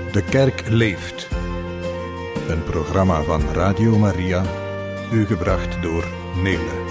De Kerk leeft. Een programma van Radio Maria, u gebracht door Nele.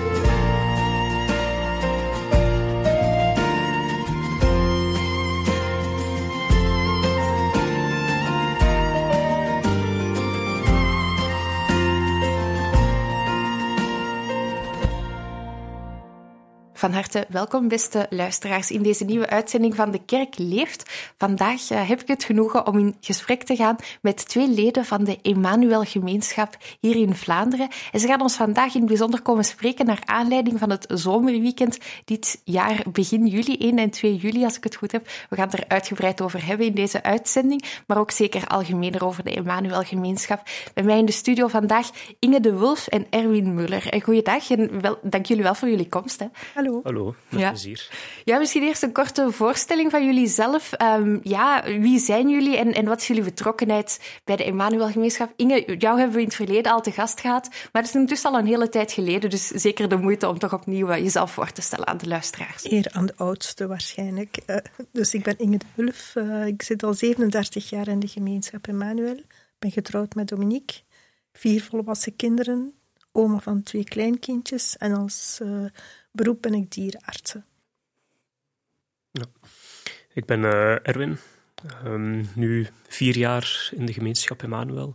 Van harte welkom, beste luisteraars, in deze nieuwe uitzending van De Kerk leeft. Vandaag heb ik het genoegen om in gesprek te gaan met twee leden van de Emmanuel-gemeenschap hier in Vlaanderen. En ze gaan ons vandaag in het bijzonder komen spreken naar aanleiding van het zomerweekend dit jaar, begin juli, 1 en 2 juli, als ik het goed heb. We gaan het er uitgebreid over hebben in deze uitzending, maar ook zeker algemener over de Emmanuel-gemeenschap. Bij mij in de studio vandaag Inge de Wulf en Erwin Muller. Goeiedag en dank jullie wel voor jullie komst. Hè. Hallo, met plezier. Ja, misschien eerst een korte voorstelling van jullie zelf. Wie zijn jullie en wat is jullie betrokkenheid bij de Emmanuel-gemeenschap? Inge, jou hebben we in het verleden al te gast gehad, maar het is intussen al een hele tijd geleden, dus zeker de moeite om toch opnieuw jezelf voor te stellen aan de luisteraars. Eer aan de oudste waarschijnlijk. Dus ik ben Inge de Wulf. Ik zit al 37 jaar in de gemeenschap Emmanuel. Ik ben getrouwd met Dominique, 4 volwassen kinderen, oma van 2 kleinkindjes en als beroep ben ik dierenartsen. Ja. Ik ben Erwin, nu 4 jaar in de gemeenschap Emmanuel.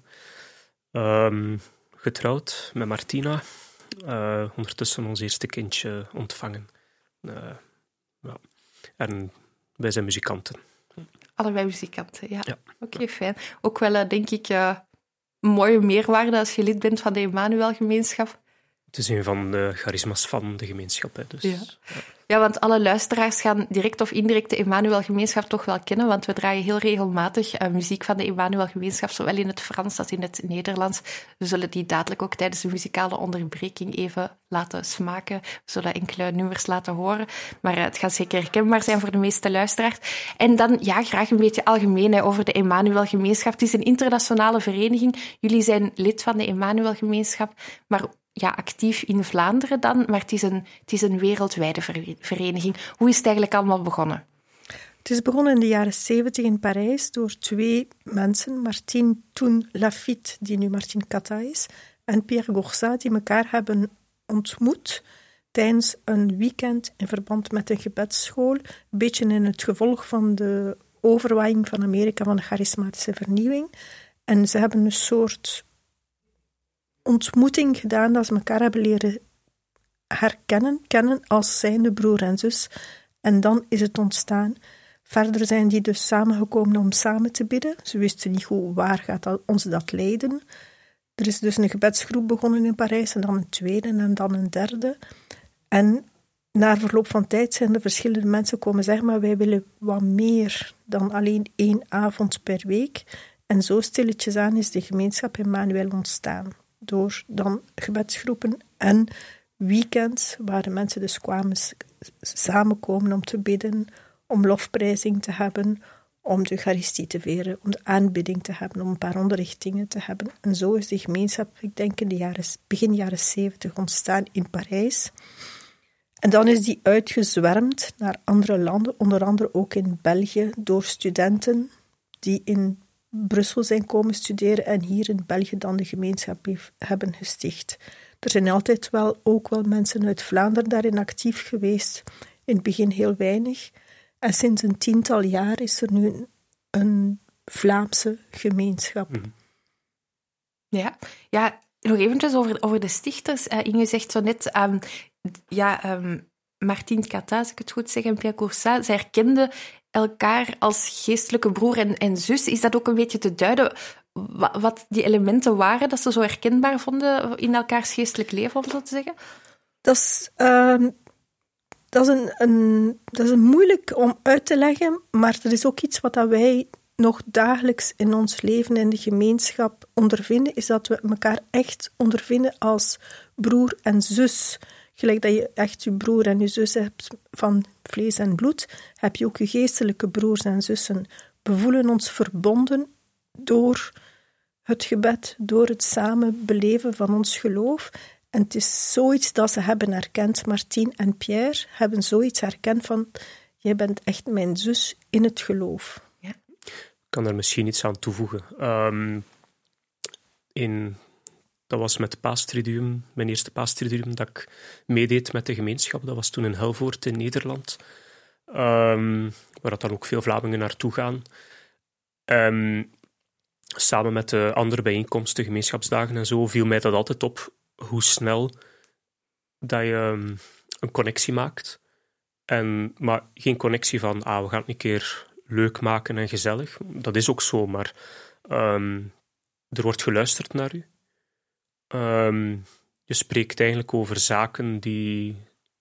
Getrouwd met Martina, ondertussen ons eerste kindje ontvangen. En wij zijn muzikanten. Allebei muzikanten, ja. Oké, fijn. Ook wel, denk ik, een mooie meerwaarde als je lid bent van de Emmanuel-gemeenschap. Het is een van de charisma's van de gemeenschap. Hè, dus, ja, want alle luisteraars gaan direct of indirect de Emmanuel-gemeenschap toch wel kennen, want we draaien heel regelmatig muziek van de Emmanuel-gemeenschap, zowel in het Frans als in het Nederlands. We zullen die dadelijk ook tijdens de muzikale onderbreking even laten smaken. We zullen enkele nummers laten horen, maar het gaat zeker herkenbaar zijn voor de meeste luisteraars. En dan graag een beetje algemeen over de Emmanuel-gemeenschap. Het is een internationale vereniging. Jullie zijn lid van de Emmanuel-gemeenschap, maar actief in Vlaanderen dan, maar het is een wereldwijde vereniging. Hoe is het eigenlijk allemaal begonnen? Het is begonnen in de jaren 70 in Parijs door 2 mensen, Martine toen Lafitte, die nu Martine Cata is, en Pierre Goursat, die elkaar hebben ontmoet tijdens een weekend in verband met een gebedsschool, een beetje in het gevolg van de overwaaiing van Amerika van de charismatische vernieuwing. En ze hebben een soort ontmoeting gedaan dat ze elkaar hebben leren kennen als zijnde broer en zus. En dan is het ontstaan. Verder zijn die dus samengekomen om samen te bidden. Ze wisten niet goed waar gaat ons dat leiden. Er is dus een gebedsgroep begonnen in Parijs en dan een tweede en dan een derde. En na verloop van tijd zijn er verschillende mensen komen zeggen, maar wij willen wat meer dan alleen 1 avond per week. En zo stilletjes aan is de gemeenschap Emmanuel ontstaan. Door dan gebedsgroepen en weekends waar de mensen dus kwamen samenkomen om te bidden, om lofprijzing te hebben, om de Eucharistie te vieren, om de aanbidding te hebben, om een paar onderrichtingen te hebben. En zo is de gemeenschap, ik denk in de begin jaren 70 ontstaan in Parijs. En dan is die uitgezwermd naar andere landen, onder andere ook in België, door studenten die in Brussel zijn komen studeren en hier in België dan de gemeenschap hebben gesticht. Er zijn altijd ook wel mensen uit Vlaanderen daarin actief geweest. In het begin heel weinig. En sinds een 10-tal jaar is er nu een Vlaamse gemeenschap. Ja, nog eventjes over de stichters. Inge zegt zo net, Martine Cata, als ik het goed zeg, en Pierre Goursat, zij herkenden elkaar als geestelijke broer en zus. Is dat ook een beetje te duiden wat die elementen waren dat ze zo herkenbaar vonden in elkaars geestelijk leven, om zo te zeggen? Dat is moeilijk om uit te leggen, maar er is ook iets wat wij nog dagelijks in ons leven in de gemeenschap ondervinden, is dat we elkaar echt ondervinden als broer en zus. Gelijk dat je echt je broer en je zus hebt van vlees en bloed, heb je ook je geestelijke broers en zussen. We voelen ons verbonden door het gebed, door het samen beleven van ons geloof. En het is zoiets dat ze hebben herkend. Martine en Pierre hebben zoiets herkend van, jij bent echt mijn zus in het geloof. Ja. kan er misschien iets aan toevoegen. Dat was met Paastridium, mijn eerste Paastridium, dat ik meedeed met de gemeenschap. Dat was toen in Helvoort in Nederland, waar dan ook veel Vlamingen naartoe gaan. Samen met de andere bijeenkomsten, gemeenschapsdagen en zo, viel mij dat altijd op hoe snel dat je een connectie maakt. Maar geen connectie van, we gaan het een keer leuk maken en gezellig. Dat is ook zo, maar er wordt geluisterd naar u. Je spreekt eigenlijk over zaken die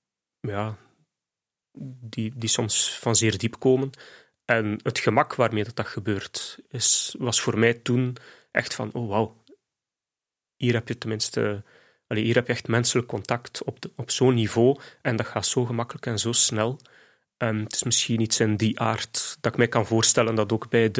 soms van zeer diep komen. En het gemak waarmee dat gebeurt, was voor mij toen echt van, oh wauw, hier heb je echt menselijk contact op zo'n niveau en dat gaat zo gemakkelijk en zo snel. En het is misschien iets in die aard dat ik mij kan voorstellen dat ook bij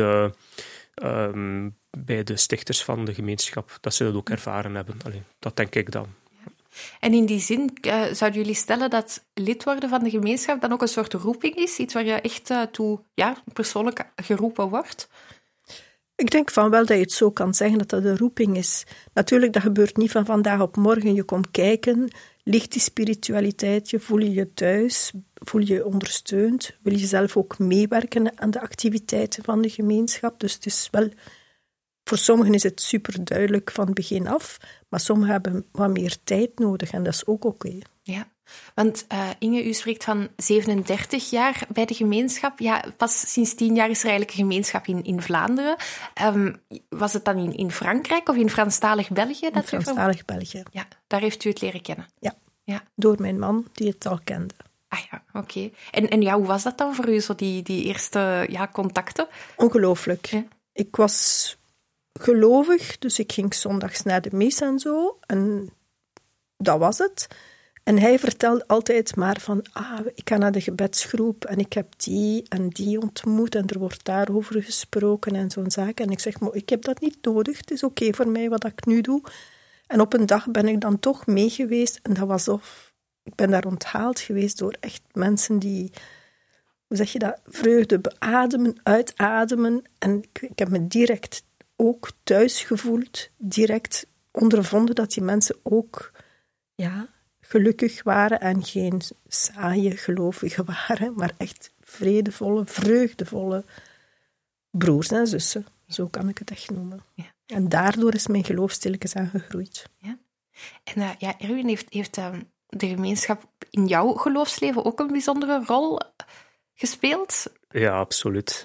de stichters van de gemeenschap, dat ze dat ook ervaren hebben. Dat denk ik dan. En in die zin, zouden jullie stellen dat lid worden van de gemeenschap dan ook een soort roeping is? Iets waar je echt toe persoonlijk geroepen wordt? Ik denk van wel dat je het zo kan zeggen dat dat een roeping is. Natuurlijk, dat gebeurt niet van vandaag op morgen. Je komt kijken, ligt die spiritualiteit, je voel je thuis, voel je ondersteund, wil je zelf ook meewerken aan de activiteiten van de gemeenschap. Dus het is wel... Voor sommigen is het super duidelijk van het begin af, maar sommigen hebben wat meer tijd nodig en dat is ook oké. Ja, want Inge, u spreekt van 37 jaar bij de gemeenschap. Ja, pas sinds 10 jaar is er eigenlijk een gemeenschap in Vlaanderen. Was het dan in Frankrijk of in Franstalig België? In Franstalig België. Ja, daar heeft u het leren kennen? Ja, door mijn man die het al kende. Ah ja, oké. En hoe was dat dan voor u, zo die eerste contacten? Ongelooflijk. Ja. Ik was gelovig, dus ik ging zondags naar de mis en zo. En dat was het. En hij vertelde altijd maar van, ik ga naar de gebedsgroep en ik heb die en die ontmoet en er wordt daarover gesproken en zo'n zaak. En ik zeg, maar ik heb dat niet nodig, het is oké voor mij wat ik nu doe. En op een dag ben ik dan toch mee geweest en dat was ik ben daar onthaald geweest door echt mensen die, hoe zeg je dat, vreugde beademen, uitademen. En ik heb me direct ook thuis gevoeld, direct ondervonden dat die mensen ook gelukkig waren en geen saaie gelovigen waren, maar echt vredevolle, vreugdevolle broers en zussen. Zo kan ik het echt noemen. Ja. En daardoor is mijn geloof stilletjes aan gegroeid. Ja. En Erwin, heeft de gemeenschap in jouw geloofsleven ook een bijzondere rol gespeeld? Ja, absoluut.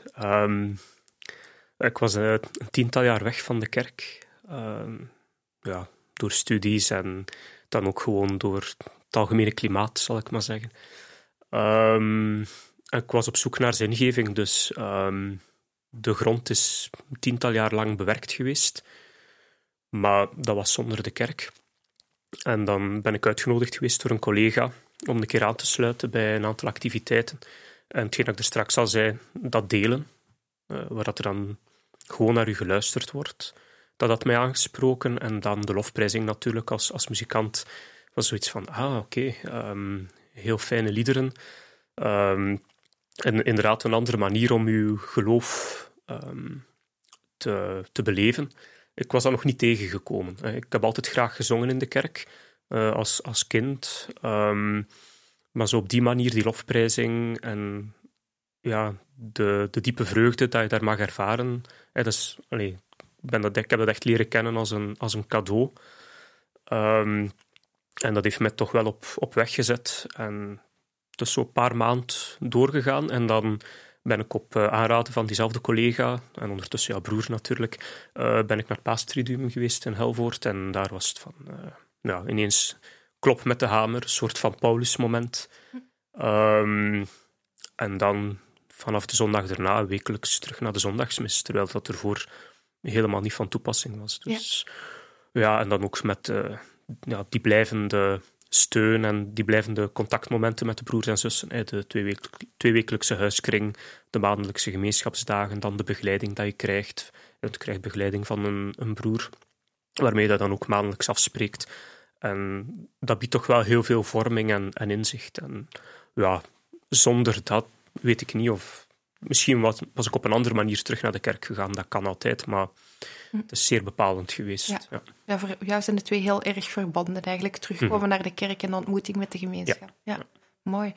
Ik was een 10-tal jaar weg van de kerk. Door studies en dan ook gewoon door het algemene klimaat, zal ik maar zeggen. Ik was op zoek naar zingeving, dus de grond is 10-tal jaar lang bewerkt geweest. Maar dat was zonder de kerk. En dan ben ik uitgenodigd geweest door een collega om een keer aan te sluiten bij een aantal activiteiten. En hetgeen dat ik er straks al zei, dat delen, waar dat er dan gewoon naar u geluisterd wordt. Dat had mij aangesproken. En dan de lofprijzing natuurlijk als muzikant was zoiets van, oké, heel fijne liederen. En inderdaad een andere manier om uw geloof te beleven. Ik was daar nog niet tegengekomen. Ik heb altijd graag gezongen in de kerk, als kind. Maar zo op die manier, die lofprijzing en de diepe vreugde dat je daar mag ervaren, ik heb dat echt leren kennen als een cadeau. En dat heeft mij toch wel op weg gezet. En het is zo een paar maanden doorgegaan. En dan ben ik op aanraden van diezelfde collega, en ondertussen broer natuurlijk, ben ik naar het Paastridium geweest in Helvoort. En daar was het van, ineens klop met de hamer, een soort van Paulusmoment. En dan vanaf de zondag daarna wekelijks terug naar de zondagsmis, terwijl dat ervoor helemaal niet van toepassing was. Dus en dan ook met die blijvende steun en die blijvende contactmomenten met de broers en zussen. De tweewekelijkse huiskring, de maandelijkse gemeenschapsdagen, dan de begeleiding dat je krijgt. Je krijgt begeleiding van een broer, waarmee je dan ook maandelijks afspreekt. En dat biedt toch wel heel veel vorming en inzicht. En zonder dat weet ik niet of Misschien was ik op een andere manier terug naar de kerk gegaan. Dat kan altijd, maar het is zeer bepalend geweest. Ja. Ja. Ja, voor jou zijn de twee heel erg verbonden eigenlijk. Terugkomen naar de kerk en de ontmoeting met de gemeenschap. Ja. Mooi.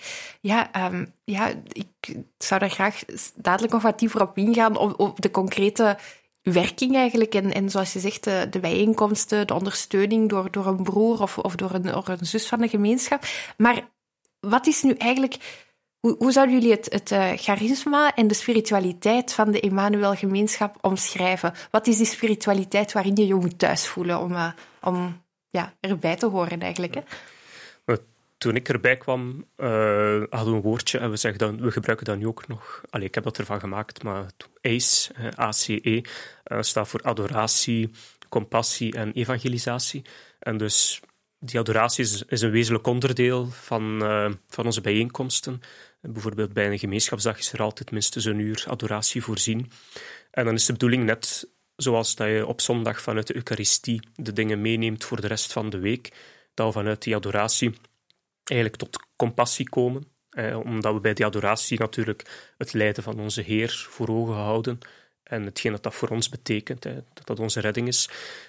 Ik zou daar graag dadelijk nog wat dieper op ingaan, op de concrete werking eigenlijk. En zoals je zegt, de bijeenkomsten, de ondersteuning door een broer of door een zus van de gemeenschap. Maar wat is nu eigenlijk... Hoe zouden jullie het charisma en de spiritualiteit van de Emmanuel-gemeenschap omschrijven? Wat is die spiritualiteit waarin je je moet thuis voelen om erbij te horen eigenlijk? Hè? Toen ik erbij kwam, hadden we een woordje en we gebruiken dat nu ook nog. Ik heb dat ervan gemaakt, maar ACE, ACE, staat voor adoratie, compassie en evangelisatie. En dus die adoratie is een wezenlijk onderdeel van onze bijeenkomsten. Bijvoorbeeld bij een gemeenschapsdag is er altijd minstens een uur adoratie voorzien. En dan is de bedoeling net zoals dat je op zondag vanuit de Eucharistie de dingen meeneemt voor de rest van de week, dat we vanuit die adoratie eigenlijk tot compassie komen. Omdat we bij die adoratie natuurlijk het lijden van onze Heer voor ogen houden. En hetgeen dat voor ons betekent, dat onze redding is.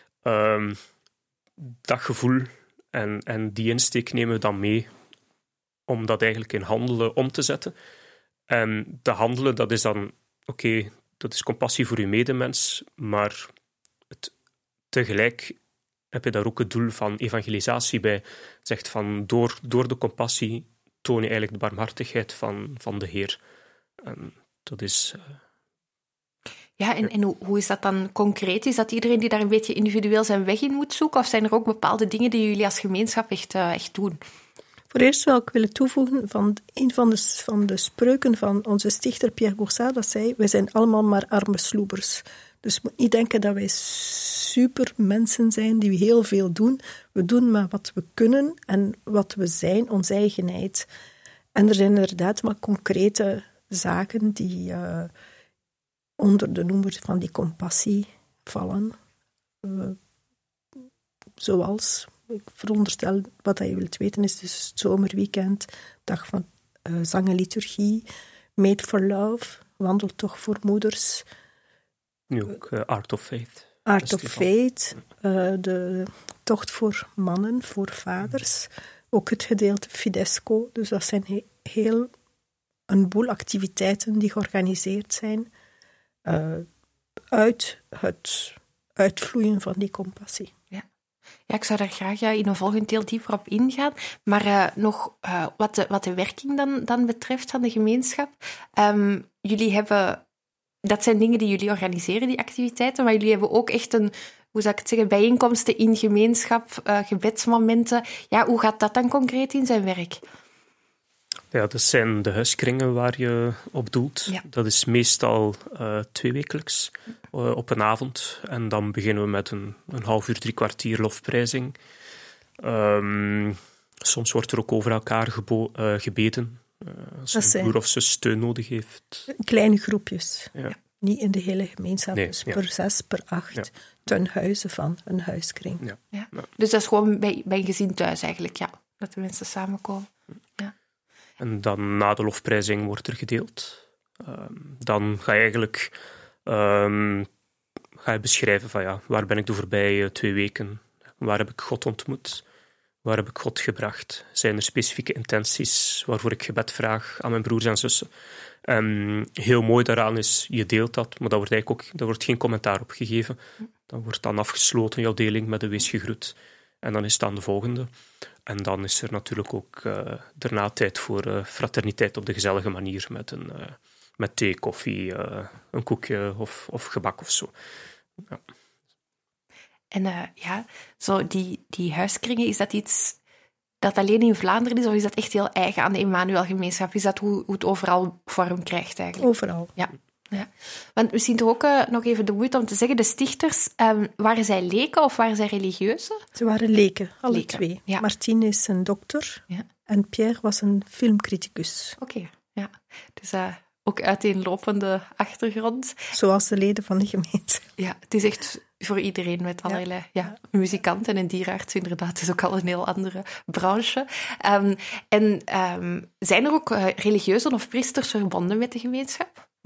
Dat gevoel en die insteek nemen we dan mee om dat eigenlijk in handelen om te zetten. En de handelen, dat is dan, dat is compassie voor je medemens, maar tegelijk heb je daar ook het doel van evangelisatie bij. Zegt van, door de compassie toon je eigenlijk de barmhartigheid van de Heer. En dat is... Ja, en hoe is dat dan concreet? Is dat iedereen die daar een beetje individueel zijn weg in moet zoeken? Of zijn er ook bepaalde dingen die jullie als gemeenschap echt doen? Voor eerst zou ik willen toevoegen van een van de spreuken van onze stichter Pierre Goursat, dat zei, wij zijn allemaal maar arme sloebers. Dus je moet niet denken dat wij super mensen zijn die heel veel doen. We doen maar wat we kunnen en wat we zijn, onze eigenheid. En er zijn inderdaad wat concrete zaken die onder de noemer van die compassie vallen. Zoals, ik veronderstel, wat je wilt weten, is dus het zomerweekend, dag van zang en liturgie, Made for Love, wandeltocht voor moeders. Nu ook Art of Faith. Art of Faith, de tocht voor mannen, voor vaders. Ook het gedeelte Fidesco. Dus dat zijn heel een boel activiteiten die georganiseerd zijn uit het uitvloeien van die compassie. Ja, ik zou daar graag in een volgend deel dieper op ingaan. Maar nog wat de werking dan betreft van de gemeenschap. Jullie hebben... Dat zijn dingen die jullie organiseren, die activiteiten, maar jullie hebben ook echt bijeenkomsten in gemeenschap, gebedsmomenten. Ja, hoe gaat dat dan concreet in zijn werk? Ja, dat zijn de huiskringen waar je op doelt. Ja. Dat is meestal 2 wekelijks op een avond. En dan beginnen we met een half uur, 3 kwartier lofprijzing. Soms wordt er ook over elkaar gebeden. Als een broer of zus steun nodig heeft. Kleine groepjes. Ja. Niet in de hele gemeenschap. Nee, dus per 6, per 8 ten huize van een huiskring. Ja. Dus dat is gewoon bij een gezin thuis eigenlijk, dat de mensen samenkomen. Ja. En dan na de lofprijzing wordt er gedeeld. Dan ga je eigenlijk beschrijven van waar ben ik de voorbije 2 weken? Waar heb ik God ontmoet? Waar heb ik God gebracht? Zijn er specifieke intenties waarvoor ik gebed vraag aan mijn broers en zussen? Heel mooi daaraan is, je deelt dat, maar daar wordt geen commentaar op gegeven. Dan wordt dan afgesloten, jouw deling, met een wees gegroet. En dan is het aan de volgende. En dan is er natuurlijk ook daarna tijd voor fraterniteit op de gezellige manier, met thee, koffie, een koekje of gebak of zo. Ja. En zo die huiskringen, is dat iets dat alleen in Vlaanderen is, of is dat echt heel eigen aan de Emmanuel-gemeenschap? Is dat hoe het overal vorm krijgt eigenlijk? Overal. Ja. Want misschien toch ook nog even de moeite om te zeggen, de stichters, waren zij leken of waren zij religieuzen? Ze waren leken, alle 2. Ja. Martine is een dokter en Pierre was een filmcriticus. Oké. Dus ook uiteenlopende achtergrond. Zoals de leden van de gemeente. Ja, het is echt voor iedereen met allerlei muzikanten en dierarts. Inderdaad, het is ook al een heel andere branche. Zijn er ook religieuzen of priesters verbonden met de gemeenschap?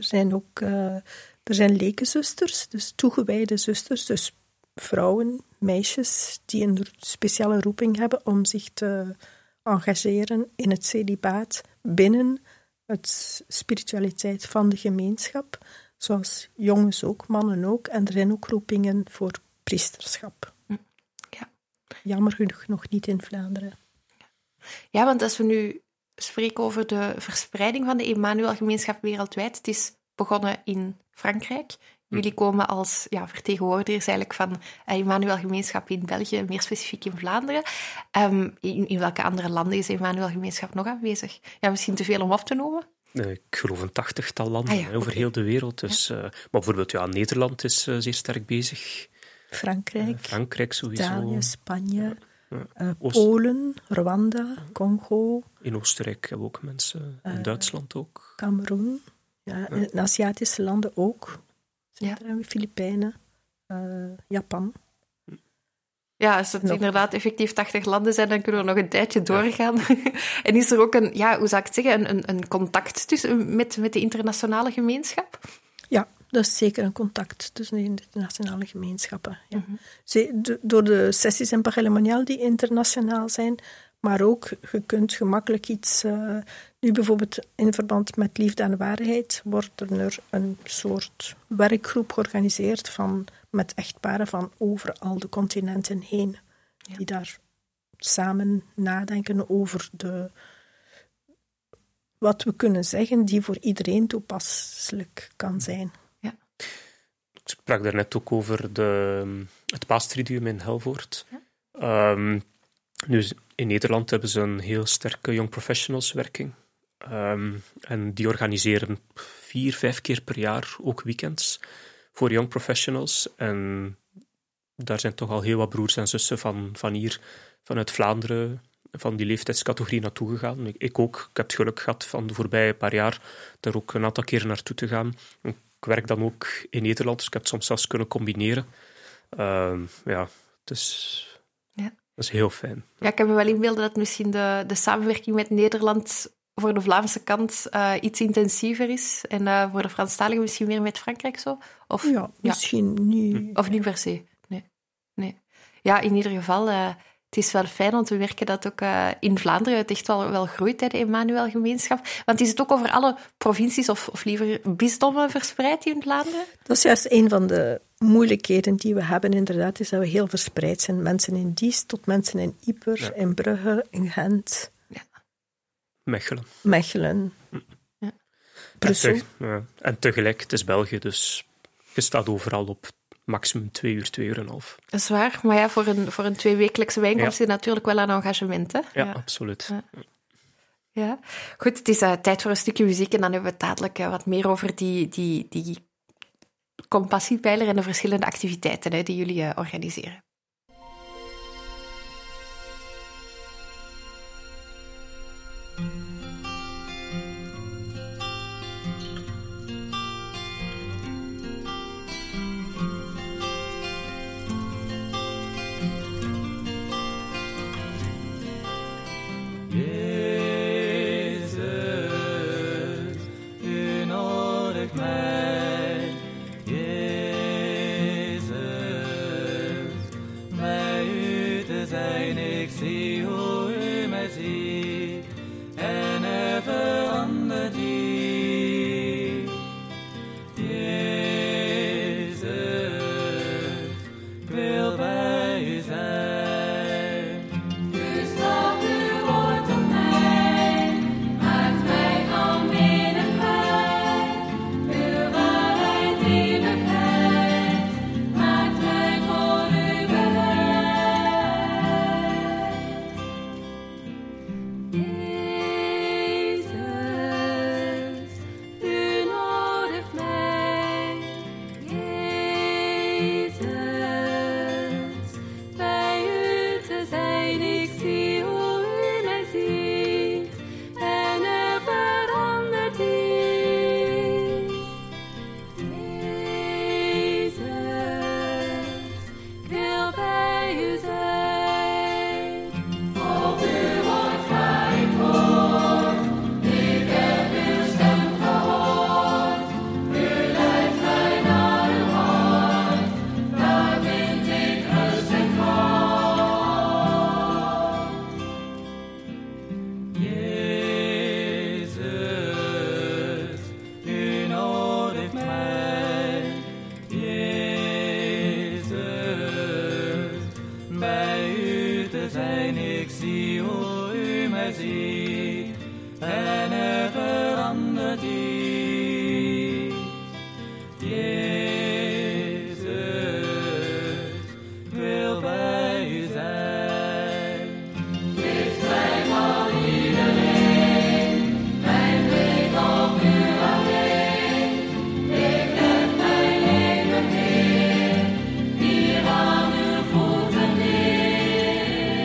Er zijn lekenzusters, dus toegewijde zusters, dus vrouwen, meisjes die een speciale roeping hebben om zich te engageren in het celibaat binnen het spiritualiteit van de gemeenschap, zoals jongens ook, mannen ook, en er zijn ook roepingen voor priesterschap. Ja. Jammer genoeg nog niet in Vlaanderen. Ja, want als we nu spreken over de verspreiding van de Emmanuel-gemeenschap wereldwijd, het is begonnen in Frankrijk. Jullie komen als vertegenwoordigers eigenlijk van Emmanuel-gemeenschap in België, meer specifiek in Vlaanderen. In welke andere landen is Emmanuel-gemeenschap nog aanwezig? Ja, misschien te veel om op te noemen? Ik geloof een 80-tal landen over heel de wereld. Dus, maar bijvoorbeeld Nederland is zeer sterk bezig. Frankrijk sowieso. Italië, Spanje, Polen, Rwanda, Congo. In Oostenrijk hebben we ook mensen. In Duitsland ook. Kameroen. Ja, in Aziatische landen ook. Filipijnen, Japan. Ja, als het inderdaad effectief 80 landen zijn, dan kunnen we nog een tijdje doorgaan. En is er ook hoe zou ik het zeggen, een contact tussen met de internationale gemeenschap? Ja, dat is zeker een contact tussen de internationale gemeenschappen. Ja. Door de sessies en parlemoniaal die internationaal zijn, maar ook, je kunt gemakkelijk iets... nu bijvoorbeeld in verband met liefde en waarheid wordt er een soort werkgroep georganiseerd met echtparen van over al de continenten heen. Ja. Die daar samen nadenken over wat we kunnen zeggen die voor iedereen toepasselijk kan zijn. Ja. Ik sprak daarnet ook over het Paastridium in Helvoort. Ja. Nu, in Nederland hebben ze een heel sterke Young Professionals werking. En die organiseren 4-5 keer per jaar ook weekends voor Young Professionals. En daar zijn toch al heel wat broers en zussen van hier, vanuit Vlaanderen, van die leeftijdscategorie naartoe gegaan. Ik ook. Ik heb het geluk gehad van de voorbije paar jaar daar ook een aantal keren naartoe te gaan. Ik werk dan ook in Nederland, dus ik heb het soms zelfs kunnen combineren. Dat is heel fijn. Ja, ik kan me wel inbeelden dat misschien de samenwerking met Nederland voor de Vlaamse kant iets intensiever is. En voor de Franstaligen misschien meer met Frankrijk zo? Of, misschien niet. Of niet per se. Nee. Ja, in ieder geval, het is wel fijn om te merken dat ook in Vlaanderen het echt wel groeit, de Emmanuel-gemeenschap. Want is het ook over alle provincies of liever bisdommen verspreid in Vlaanderen? Dat is juist een van de moeilijkheden die we hebben, inderdaad, is dat we heel verspreid zijn. Mensen in Diest tot mensen in Ieper, in Brugge, in Gent. Ja. Mechelen. Ja. Brussel. En tegelijk, het is België, dus je staat overal op maximum 2 uur, 2 uur en een half. Dat is waar, maar ja, voor een 2-wekelijkse bijeenkomst is natuurlijk wel een engagement, hè? Ja, absoluut. Ja. Goed, het is tijd voor een stukje muziek en dan hebben we dadelijk wat meer over die compassiepijler en de verschillende activiteiten die jullie organiseren. het is. Jezus wil bij u zijn. Wees blij van iedereen, mijn blik op u alleen. Ik leg mijn leven neer, hier aan uw voeten neer.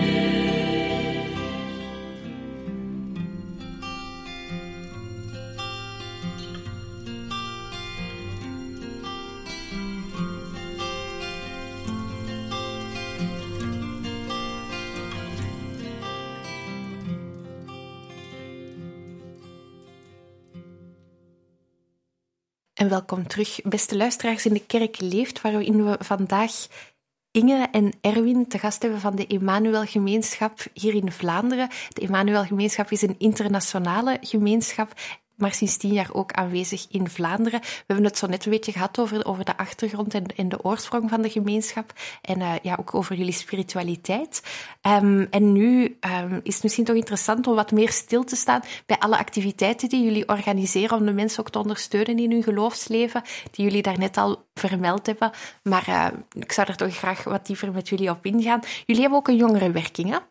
En welkom terug, beste luisteraars in De Kerk Leeft, waarin we vandaag Inge en Erwin te gast hebben van de Emmanuel-gemeenschap hier in Vlaanderen. De Emmanuel-gemeenschap is een internationale gemeenschap, maar sinds 10 jaar ook aanwezig in Vlaanderen. We hebben het zo net een beetje gehad over de achtergrond en de oorsprong van de gemeenschap. En ook over jullie spiritualiteit. En nu is het misschien toch interessant om wat meer stil te staan bij alle activiteiten die jullie organiseren om de mensen ook te ondersteunen in hun geloofsleven, die jullie daarnet al vermeld hebben. Maar ik zou er toch graag wat dieper met jullie op ingaan. Jullie hebben ook een jongerenwerking, hè?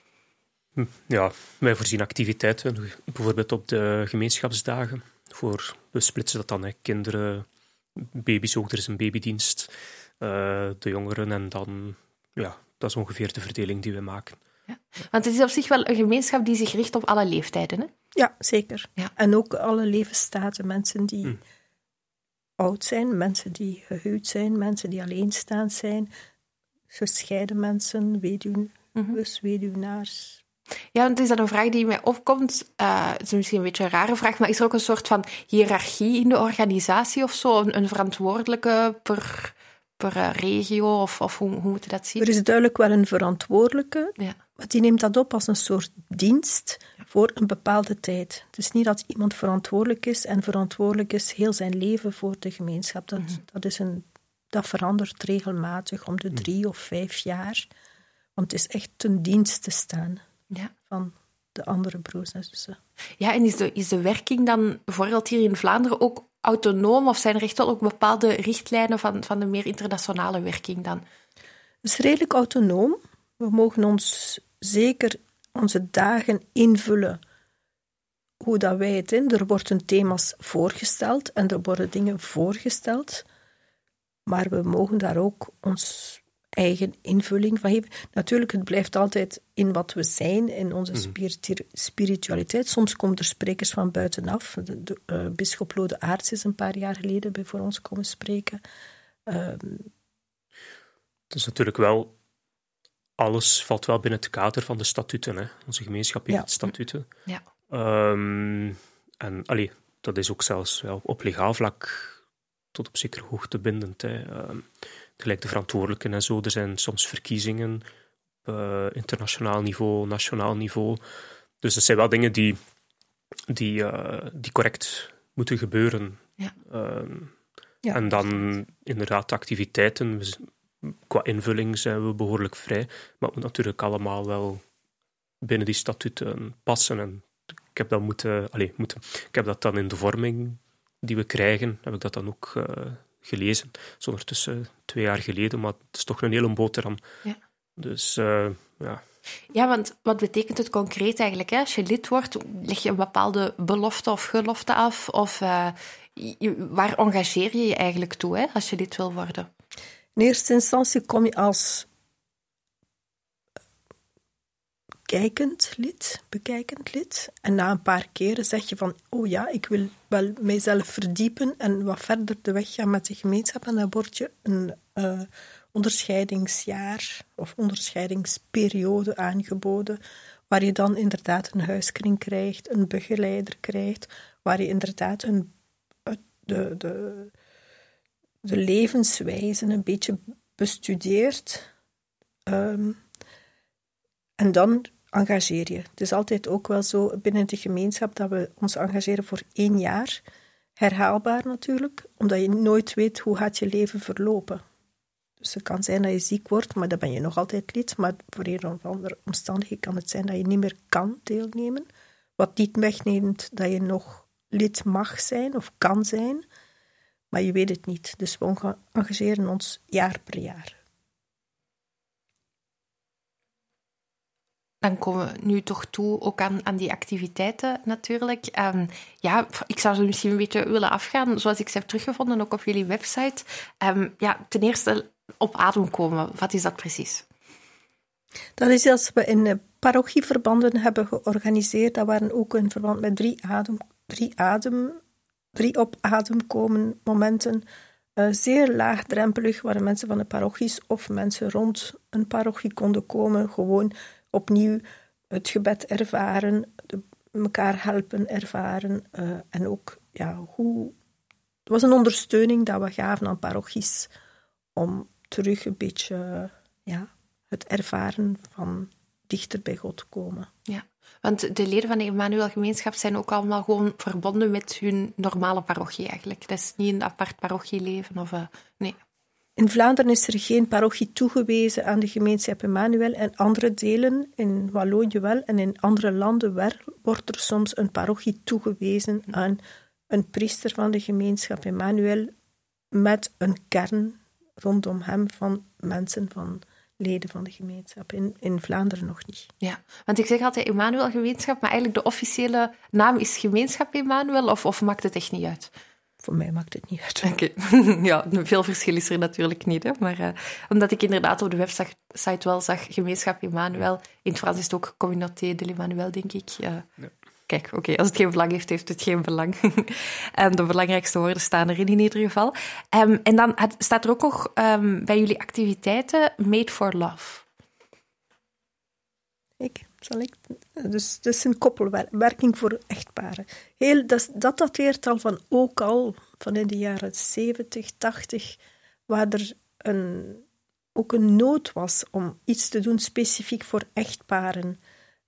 Ja, wij voorzien activiteiten, bijvoorbeeld op de gemeenschapsdagen. We splitsen dat dan, kinderen, baby's ook, er is een babydienst, de jongeren en dan, ja, dat is ongeveer de verdeling die we maken. Ja. Want het is op zich wel een gemeenschap die zich richt op alle leeftijden, hè? Ja, zeker. Ja. En ook alle levensstaten. Mensen die oud zijn, mensen die gehuwd zijn, mensen die alleenstaand zijn, gescheiden mensen, weduwnaars. Ja, want het is dan een vraag die mij opkomt. Het is misschien een beetje een rare vraag, maar is er ook een soort van hiërarchie in de organisatie of zo? Een verantwoordelijke per regio? Of hoe moet je dat zien? Er is duidelijk wel een verantwoordelijke, maar die neemt dat op als een soort dienst voor een bepaalde tijd. Het is niet dat iemand verantwoordelijk is en verantwoordelijk is heel zijn leven voor de gemeenschap. Dat verandert regelmatig om de 3 of 5 jaar. Want het is echt ten dienste staan van de andere broers en zussen. Ja, en is de werking dan bijvoorbeeld hier in Vlaanderen ook autonoom? Of zijn er echt wel ook bepaalde richtlijnen van de meer internationale werking dan? Het is redelijk autonoom. We mogen ons zeker onze dagen invullen hoe dat wij het in. Er worden thema's voorgesteld en er worden dingen voorgesteld. Maar we mogen daar ook ons eigen invulling van geven. Natuurlijk, het blijft altijd in wat we zijn, in onze spiritualiteit. Soms komen er sprekers van buitenaf. Bisschop Lode Aarts is een paar jaar geleden bij voor ons komen spreken. Het is natuurlijk wel... Alles valt wel binnen het kader van de statuten. Hè. Onze gemeenschap heeft statuten. Ja. En dat is ook zelfs wel op legaal vlak tot op zekere hoogte bindend. Hè. Gelijk de verantwoordelijken en zo. Er zijn soms verkiezingen op internationaal niveau, nationaal niveau. Dus dat zijn wel dingen die correct moeten gebeuren. Ja. En dan inderdaad de activiteiten. Qua invulling zijn we behoorlijk vrij, maar het moet natuurlijk allemaal wel binnen die statuten passen. En ik heb dat ik heb dat dan in de vorming die we krijgen, heb ik dat dan ook gelezen. Dat is ondertussen 2 jaar geleden, maar het is toch een hele boterham. Ja. Dus, ja. Ja, want wat betekent het concreet eigenlijk? Hè? Als je lid wordt, leg je een bepaalde belofte of gelofte af? Of waar engageer je je eigenlijk toe, hè, als je lid wil worden? In eerste instantie kom je als bekijkend lid. En na een paar keren zeg je van, oh ja, ik wil wel mijzelf verdiepen en wat verder de weg gaan met de gemeenschap. En dan word je een onderscheidingsjaar of onderscheidingsperiode aangeboden, waar je dan inderdaad een huiskring krijgt, een begeleider krijgt, waar je inderdaad de levenswijze een beetje bestudeert. En dan engageer je. Het is altijd ook wel zo binnen de gemeenschap dat we ons engageren voor 1 jaar. Herhaalbaar natuurlijk, omdat je nooit weet hoe gaat je leven verlopen. Dus het kan zijn dat je ziek wordt, maar dan ben je nog altijd lid. Maar voor een of andere omstandigheid kan het zijn dat je niet meer kan deelnemen. Wat niet wegneemt dat je nog lid mag zijn of kan zijn, maar je weet het niet. Dus we engageren ons jaar per jaar. Dan komen we nu toch toe ook aan die activiteiten natuurlijk. Ik zou ze misschien een beetje willen afgaan, zoals ik ze heb teruggevonden, ook op jullie website. Ten eerste op adem komen. Wat is dat precies? Dat is als we in parochieverbanden hebben georganiseerd. Dat waren ook in verband met drie op adem komen momenten. Zeer laagdrempelig, waar mensen van de parochies of mensen rond een parochie konden komen. Gewoon opnieuw het gebed ervaren, elkaar helpen ervaren. En ook, het was een ondersteuning dat we gaven aan parochies om terug een beetje het ervaren van dichter bij God te komen. Ja, want de leden van de Emmanuel-gemeenschap zijn ook allemaal gewoon verbonden met hun normale parochie eigenlijk. Dat is niet een apart parochieleven of... nee. In Vlaanderen is er geen parochie toegewezen aan de gemeenschap Emmanuel. En andere delen, in Wallonië wel, en in andere landen wordt er soms een parochie toegewezen aan een priester van de gemeenschap Emmanuel met een kern rondom hem van mensen, van leden van de gemeenschap. In Vlaanderen nog niet. Ja, want ik zeg altijd Emmanuel-gemeenschap, maar eigenlijk de officiële naam is gemeenschap Emmanuel, of maakt het echt niet uit? Voor mij maakt het niet uit. Okay. Ja, veel verschil is er natuurlijk niet. Hè? Maar omdat ik inderdaad op de website wel zag gemeenschap Emmanuel. In het Frans is het ook Communauté de l'Emmanuel, denk ik. Ja. Kijk, oké, als het geen belang heeft, heeft het geen belang. De belangrijkste woorden staan erin in ieder geval. En dan staat er ook nog bij jullie activiteiten Made for Love. Dus dat is een koppelwerking voor echtparen. Dat dateert al van in de jaren 70, 80, waar er ook een nood was om iets te doen specifiek voor echtparen.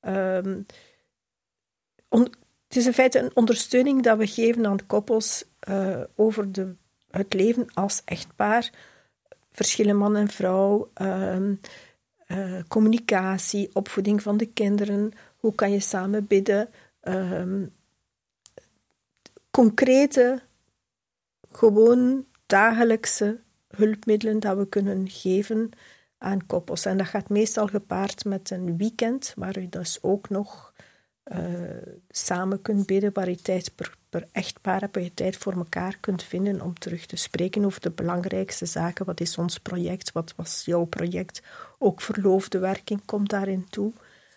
Het is in feite een ondersteuning dat we geven aan koppels over het leven als echtpaar. Verschillen man en vrouw, communicatie, opvoeding van de kinderen, hoe kan je samen bidden. Concrete, gewoon dagelijkse hulpmiddelen dat we kunnen geven aan koppels. En dat gaat meestal gepaard met een weekend, waar u dus ook nog samen kunt bidden, waar je tijd per echtpaar hebt, waar je tijd voor elkaar kunt vinden om terug te spreken over de belangrijkste zaken. Wat is ons project? Wat was jouw project? Ook verloofde werking komt daarin toe.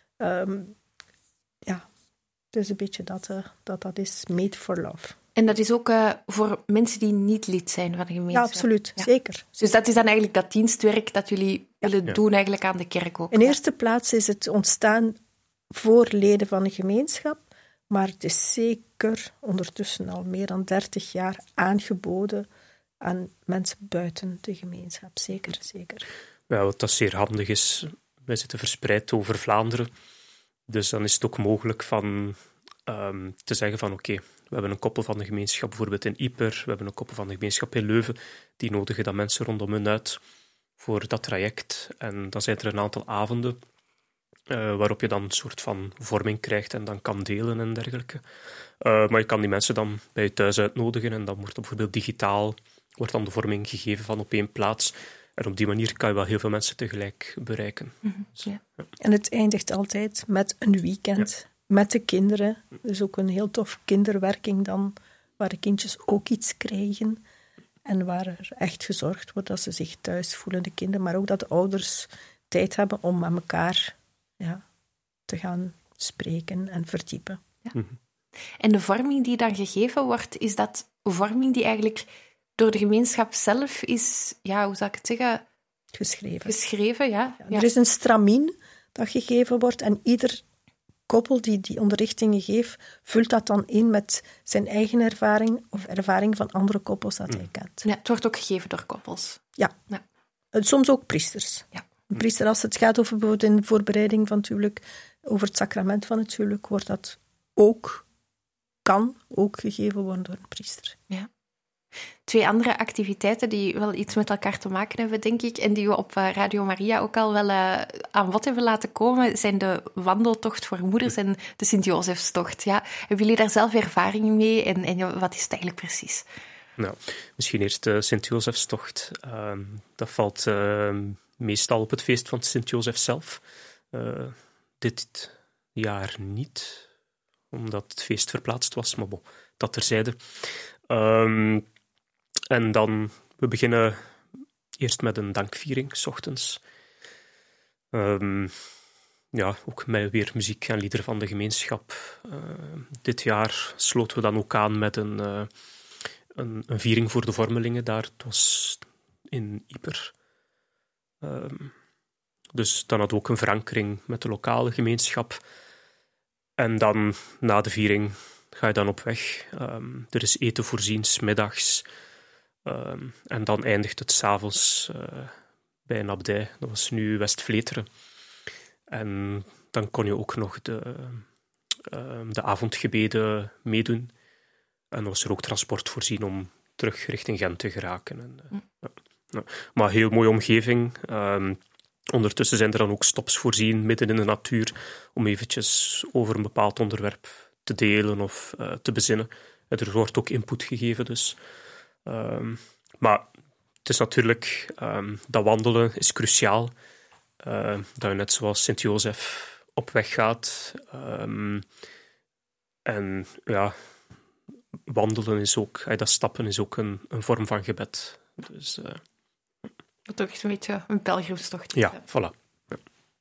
Het is een beetje dat is Made for Love. En dat is ook voor mensen die niet lid zijn van de gemeenschap? Ja, absoluut. Ja. Zeker. Dus dat is dan eigenlijk dat dienstwerk dat jullie willen doen eigenlijk aan de kerk ook? In eerste plaats is het ontstaan voor leden van de gemeenschap, maar het is zeker ondertussen al meer dan 30 jaar aangeboden aan mensen buiten de gemeenschap. Zeker, zeker. Ja, wat dat zeer handig is, wij zitten verspreid over Vlaanderen, dus dan is het ook mogelijk te zeggen van oké, we hebben een koppel van de gemeenschap bijvoorbeeld in Ieper, we hebben een koppel van de gemeenschap in Leuven, die nodigen dan mensen rondom hun uit voor dat traject. En dan zijn er een aantal avonden waarop je dan een soort van vorming krijgt en dan kan delen en dergelijke. Maar je kan die mensen dan bij je thuis uitnodigen en dan wordt bijvoorbeeld digitaal de vorming gegeven van op één plaats. En op die manier kan je wel heel veel mensen tegelijk bereiken. Mm-hmm, ja. En het eindigt altijd met een weekend met de kinderen. Dus ook een heel tof kinderwerking dan, waar de kindjes ook iets krijgen. En waar er echt gezorgd wordt dat ze zich thuis voelen, de kinderen. Maar ook dat de ouders tijd hebben om met elkaar te gaan spreken en verdiepen. Ja. Mm-hmm. En de vorming die dan gegeven wordt, is dat een vorming die eigenlijk door de gemeenschap zelf is, hoe zou ik het zeggen? Geschreven, ja. Er is een stramien dat gegeven wordt en ieder koppel die onderrichtingen geeft, vult dat dan in met zijn eigen ervaring of ervaring van andere koppels dat hij kent. Ja, het wordt ook gegeven door koppels. Ja. Soms ook priesters. Ja. Een priester, als het gaat over bijvoorbeeld in de voorbereiding van het huwelijk, over het sacrament van het huwelijk, wordt dat kan ook gegeven worden door een priester. Ja. 2 andere activiteiten die wel iets met elkaar te maken hebben, denk ik, en die we op Radio Maria ook al wel aan bod hebben laten komen, zijn de wandeltocht voor moeders en de Sint-Josefstocht. Ja. Hebben jullie daar zelf ervaring mee en wat is het eigenlijk precies? Nou, misschien eerst de Sint-Josefstocht. Dat valt meestal op het feest van Sint-Josef zelf. Dit jaar niet, omdat het feest verplaatst was, maar bon, dat terzijde. En dan, we beginnen eerst met een dankviering, 's ochtends. Ook met weer muziek en liederen van de gemeenschap. Dit jaar sloten we dan ook aan met een viering voor de vormelingen daar. Het was in Ieper. Dus dan hadden we ook een verankering met de lokale gemeenschap. En dan, na de viering, ga je dan op weg. Er is eten voorzien, 's middags. En dan eindigt het 's avonds bij een abdij. Dat was nu West-Vleteren. En dan kon je ook nog de avondgebeden meedoen. En dan was er ook transport voorzien om terug richting Gent te geraken. Maar heel mooie omgeving. Ondertussen zijn er dan ook stops voorzien midden in de natuur om eventjes over een bepaald onderwerp te delen of te bezinnen. Er wordt ook input gegeven dus. Maar het is natuurlijk, dat wandelen is cruciaal. Dat je net zoals Sint-Josef op weg gaat. En ja, wandelen is ook, dat stappen is ook een vorm van gebed. Dus, wat ook echt een beetje een pelgrimstocht is. Ja, voilà. Ja.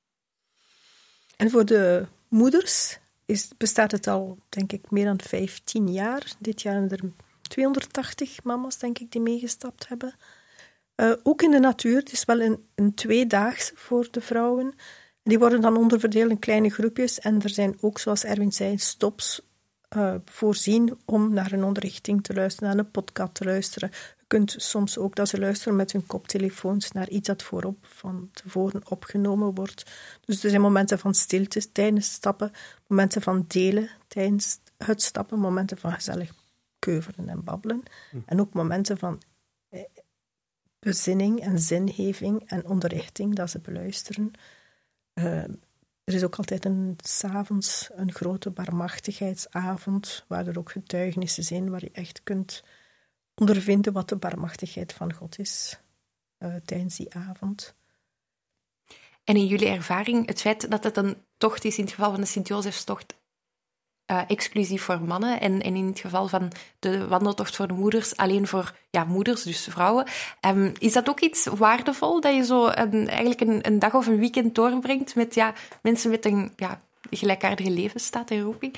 En voor de moeders bestaat het al, denk ik, meer dan 15 jaar. Dit jaar zijn er 280 mama's, denk ik, die meegestapt hebben. Ook in de natuur. Het is wel een 2-daags voor de vrouwen. Die worden dan onderverdeeld in kleine groepjes. En er zijn ook, zoals Erwin zei, stops voorzien om naar een onderrichting te luisteren, naar een podcast te luisteren. Je kunt soms ook dat ze luisteren met hun koptelefoons naar iets dat van tevoren opgenomen wordt. Dus er zijn momenten van stilte tijdens stappen, momenten van delen tijdens het stappen, momenten van gezellig keuvelen en babbelen. En ook momenten van bezinning en zingeving en onderrichting dat ze beluisteren. Er is ook altijd 's avonds een grote barmachtigheidsavond, waar er ook getuigenissen zijn, waar je echt kunt ondervinden wat de barmachtigheid van God is tijdens die avond. En in jullie ervaring, het feit dat het een tocht is in het geval van de Sint-Josefstocht exclusief voor mannen en in het geval van de wandeltocht voor de moeders alleen voor moeders, dus vrouwen. Is dat ook iets waardevol, dat je zo eigenlijk een dag of een weekend doorbrengt met mensen met een gelijkaardige levensstaat en roeping?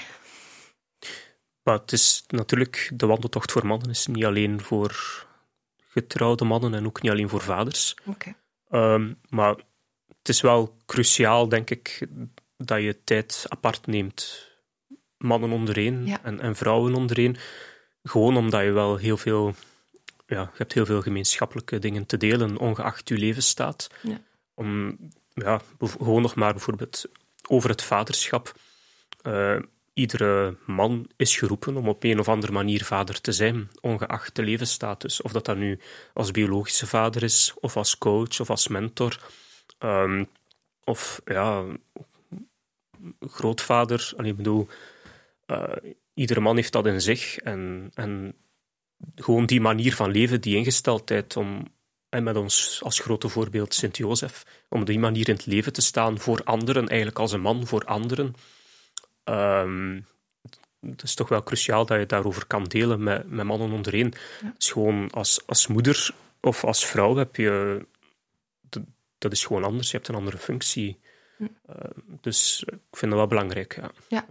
Maar het is natuurlijk, de wandeltocht voor mannen is niet alleen voor getrouwde mannen en ook niet alleen voor vaders. Okay. Maar het is wel cruciaal, denk ik, dat je tijd apart neemt. Mannen ondereen en vrouwen ondereen. Gewoon omdat je wel heel veel... Ja, je hebt heel veel gemeenschappelijke dingen te delen, ongeacht je levensstaat. Ja. Gewoon nog maar bijvoorbeeld over het vaderschap. Iedere man is geroepen om op een of andere manier vader te zijn, ongeacht de levensstatus. Of dat nu als biologische vader is, of als coach, of als mentor. Of grootvader. Ik bedoel... iedere man heeft dat in zich en gewoon die manier van leven, die ingesteldheid en met ons als grote voorbeeld Sint-Josef, om op die manier in het leven te staan voor anderen, eigenlijk als een man voor anderen. Het is toch wel cruciaal dat je daarover kan delen met mannen ondereen. Ja. Dus gewoon als moeder of als vrouw heb je... Dat is gewoon anders, je hebt een andere functie. Dus ik vind dat wel belangrijk, ja.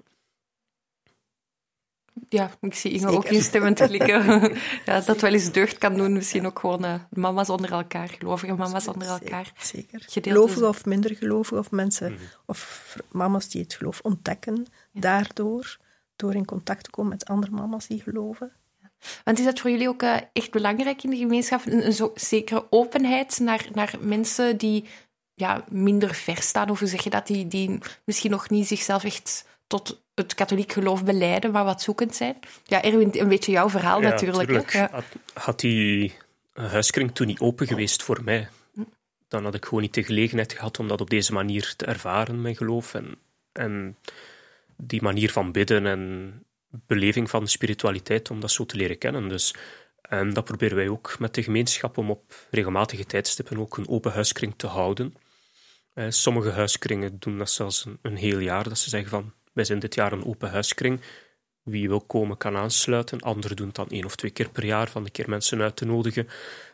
Ja, ik zie Inge ook instemmend klikken. Dat wel eens deugd kan doen. Misschien ook gewoon mama's onder elkaar, gelovige mama's onder elkaar. Zeker. Gelovigen of minder gelovigen, of mensen, of mama's die het geloof ontdekken, daardoor, door in contact te komen met andere mama's die geloven. Want is dat voor jullie ook echt belangrijk in de gemeenschap? Een zekere openheid naar mensen die minder ver staan, of hoe zeg je dat, die misschien nog niet zichzelf echt tot het katholiek geloof belijden, maar wat zoekend zijn. Ja, Erwin, een beetje jouw verhaal natuurlijk. Tuurlijk. Hè? Ja. Had die huiskring toen niet open geweest voor mij, dan had ik gewoon niet de gelegenheid gehad om dat op deze manier te ervaren, mijn geloof. En die manier van bidden en beleving van de spiritualiteit, om dat zo te leren kennen. Dus, en dat proberen wij ook met de gemeenschap, om op regelmatige tijdstippen ook een open huiskring te houden. Sommige huiskringen doen dat zelfs een heel jaar, dat ze zeggen van, wij zijn dit jaar een open huiskring. Wie wil komen, kan aansluiten. Anderen doen het dan 1 of 2 keer per jaar, van een keer mensen uit te nodigen